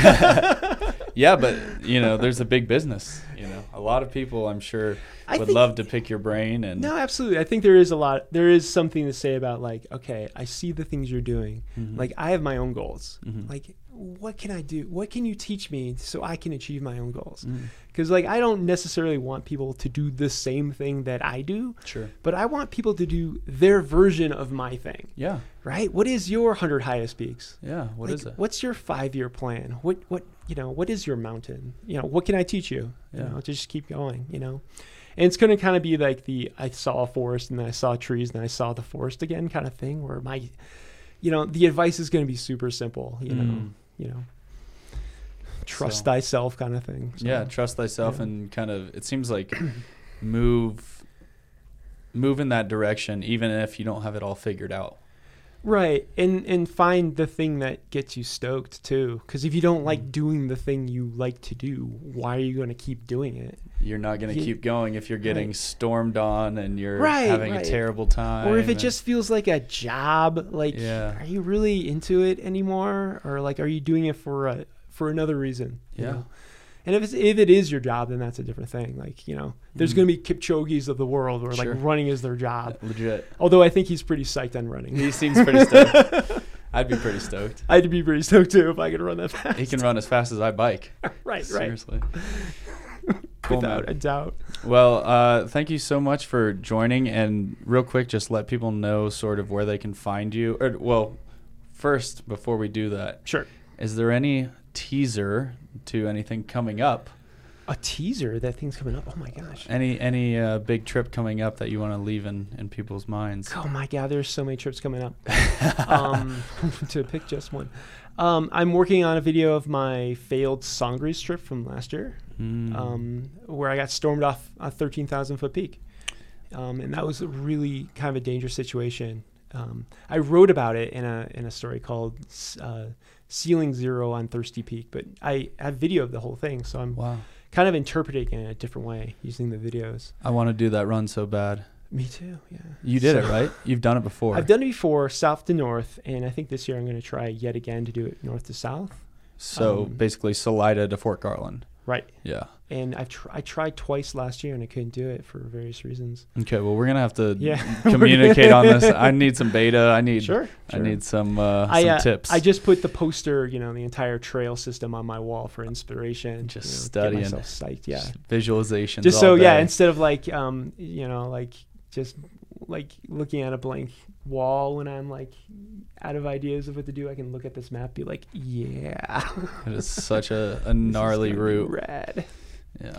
Yeah, but you know, there's a big business. You know, a lot of people, I'm sure,
I
would
think-
love to pick your brain. And
No, absolutely. I think there is a lot. There is something to say about like, okay, I see the things you're doing.
Mhm.
Like, I have my own goals.
Mhm.
Like, what can I do? What can you teach me so I can achieve my own goals?
Mhm.
Because like, I don't necessarily want people to do the same thing that I do,
Sure.
but I want people to do their version of my thing.
Yeah.
Right? What is your hundred highest peaks?
Yeah. What
Like,
is it?
What's your five-year plan? What what you know? What is your mountain? You know, what can I teach you? You
Yeah.
know, to just keep going. You know, and it's going to kind of be like the I saw a forest and then I saw trees and then I saw the forest again kind of thing, where my, you know, the advice is going to be super simple. You know,
Mm.
you know, trust
So-
thyself kind of thing. So,
Yeah, trust thyself
yeah.
and kind of, it seems like move move in that direction even if you don't have it all figured out.
Right, and and find the thing that gets you stoked too. Because if you don't
Mm.
like doing the thing you like to do, why are you going to keep doing it?
You're not going to
You-
keep going if you're getting
Right.
stormed on and you're
Right,
having
right.
a terrible time.
Or if it
and-
just feels like a job, like
Yeah.
are you really into it anymore, or like are you doing it for a for another reason? you
Yeah.
know? And if it's, if it is your job, then that's a different thing. Like, you know, there's
Mhm.
going to be Kipchoge's of the world where
Sure.
like running is their job.
legit.
Although I think he's pretty psyched on running.
He seems pretty stoked. I'd be pretty stoked.
I'd be pretty stoked too if I could run that fast.
He can run as fast as I bike.
right, right.
Seriously. Cool,
Without
man.
a doubt.
Well, uh, thank you so much for joining. And real quick, just let people know sort of where they can find you. Or, well, first, before we do that,
Sure.
is there any teaser to anything coming up?
A teaser, that thing's coming up. Oh my gosh.
Any any uh, big trip coming up that you want to leave in, in people's minds?
Oh my God, there's so many trips coming up. um, to pick just one. Um, I'm working on a video of my failed Sangres trip from last year,
Mm.
um, where I got stormed off a thirteen thousand foot peak. Um, and that was a really kind of a dangerous situation. Um, I wrote about it in a in a story called uh, Ceiling Zero on Thirsty Peak, but I have video of the whole thing, so I'm
Wow.
kind of interpreting it in a different way using the videos.
I want to do that run so bad.
Me too, yeah.
You did
So-
it, right? You've done it before.
I've done it before, south to north, and I think this year I'm going to try yet again to do it north to south.
So
um,
basically Salida to Fort Garland.
Right.
Yeah.
And I've tr- I tried twice last year and I couldn't do it for various reasons.
Okay, well, we're going to have to
Yeah.
communicate on this. I need some beta. I need
Sure.
I
sure.
need some uh,
I,
some
uh,
tips.
I just put the poster, you know, the entire trail system on my wall for inspiration.
Just
you know,
studying.
Get myself psyched, yeah.
Visualizations.
Just
all
so, yeah,
day.
instead of like, um, you know, like just like looking at a blank wall when I'm like out of ideas of what to do, I can look at this map, be like, yeah.
It is such a, a
This is
gnarly
gonna be
route.
Rad.
Yeah.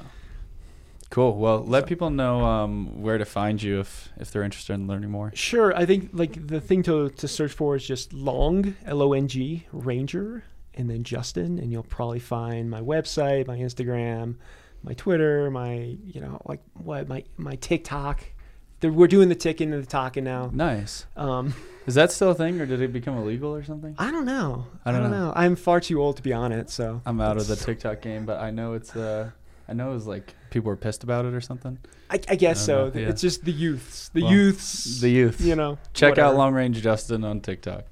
Cool. Well, let
So-
people know um, where to find you if, if they're interested in learning more.
Sure. I think like the thing to to search for is just Long, L O N G, Ranger, and then Justin, and you'll probably find my website, my Instagram, my Twitter, my you know like what my my TikTok. They're, we're doing the ticking and the talking now.
Nice.
Um,
Is that still a thing, or did it become illegal or something?
I don't know.
I don't know.
know. I'm far too old to be on it, so
I'm out of the
it's-
TikTok game, but I know it's uh, I know it was like people were pissed about it or something.
I, I guess
I
so.
don't know, yeah.
It's just the youths. The
Well,
youths.
The youth.
You know.
Check out
whatever.
Long Range Justin on TikTok.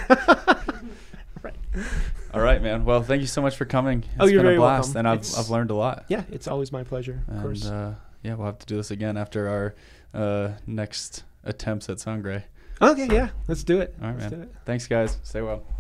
Right.
All right, man. Well, thank you so much for coming. It's
Oh, you're
been
very
a blast,
welcome.
and I've
It's-
I've learned a lot.
Yeah, it's always my pleasure. Of
And
course.
uh, yeah, we'll have to do this again after our uh, next attempts at Sangre.
Okay, yeah. Let's do it.
All right,
Let's
man.
do it.
Thanks, guys. Stay well.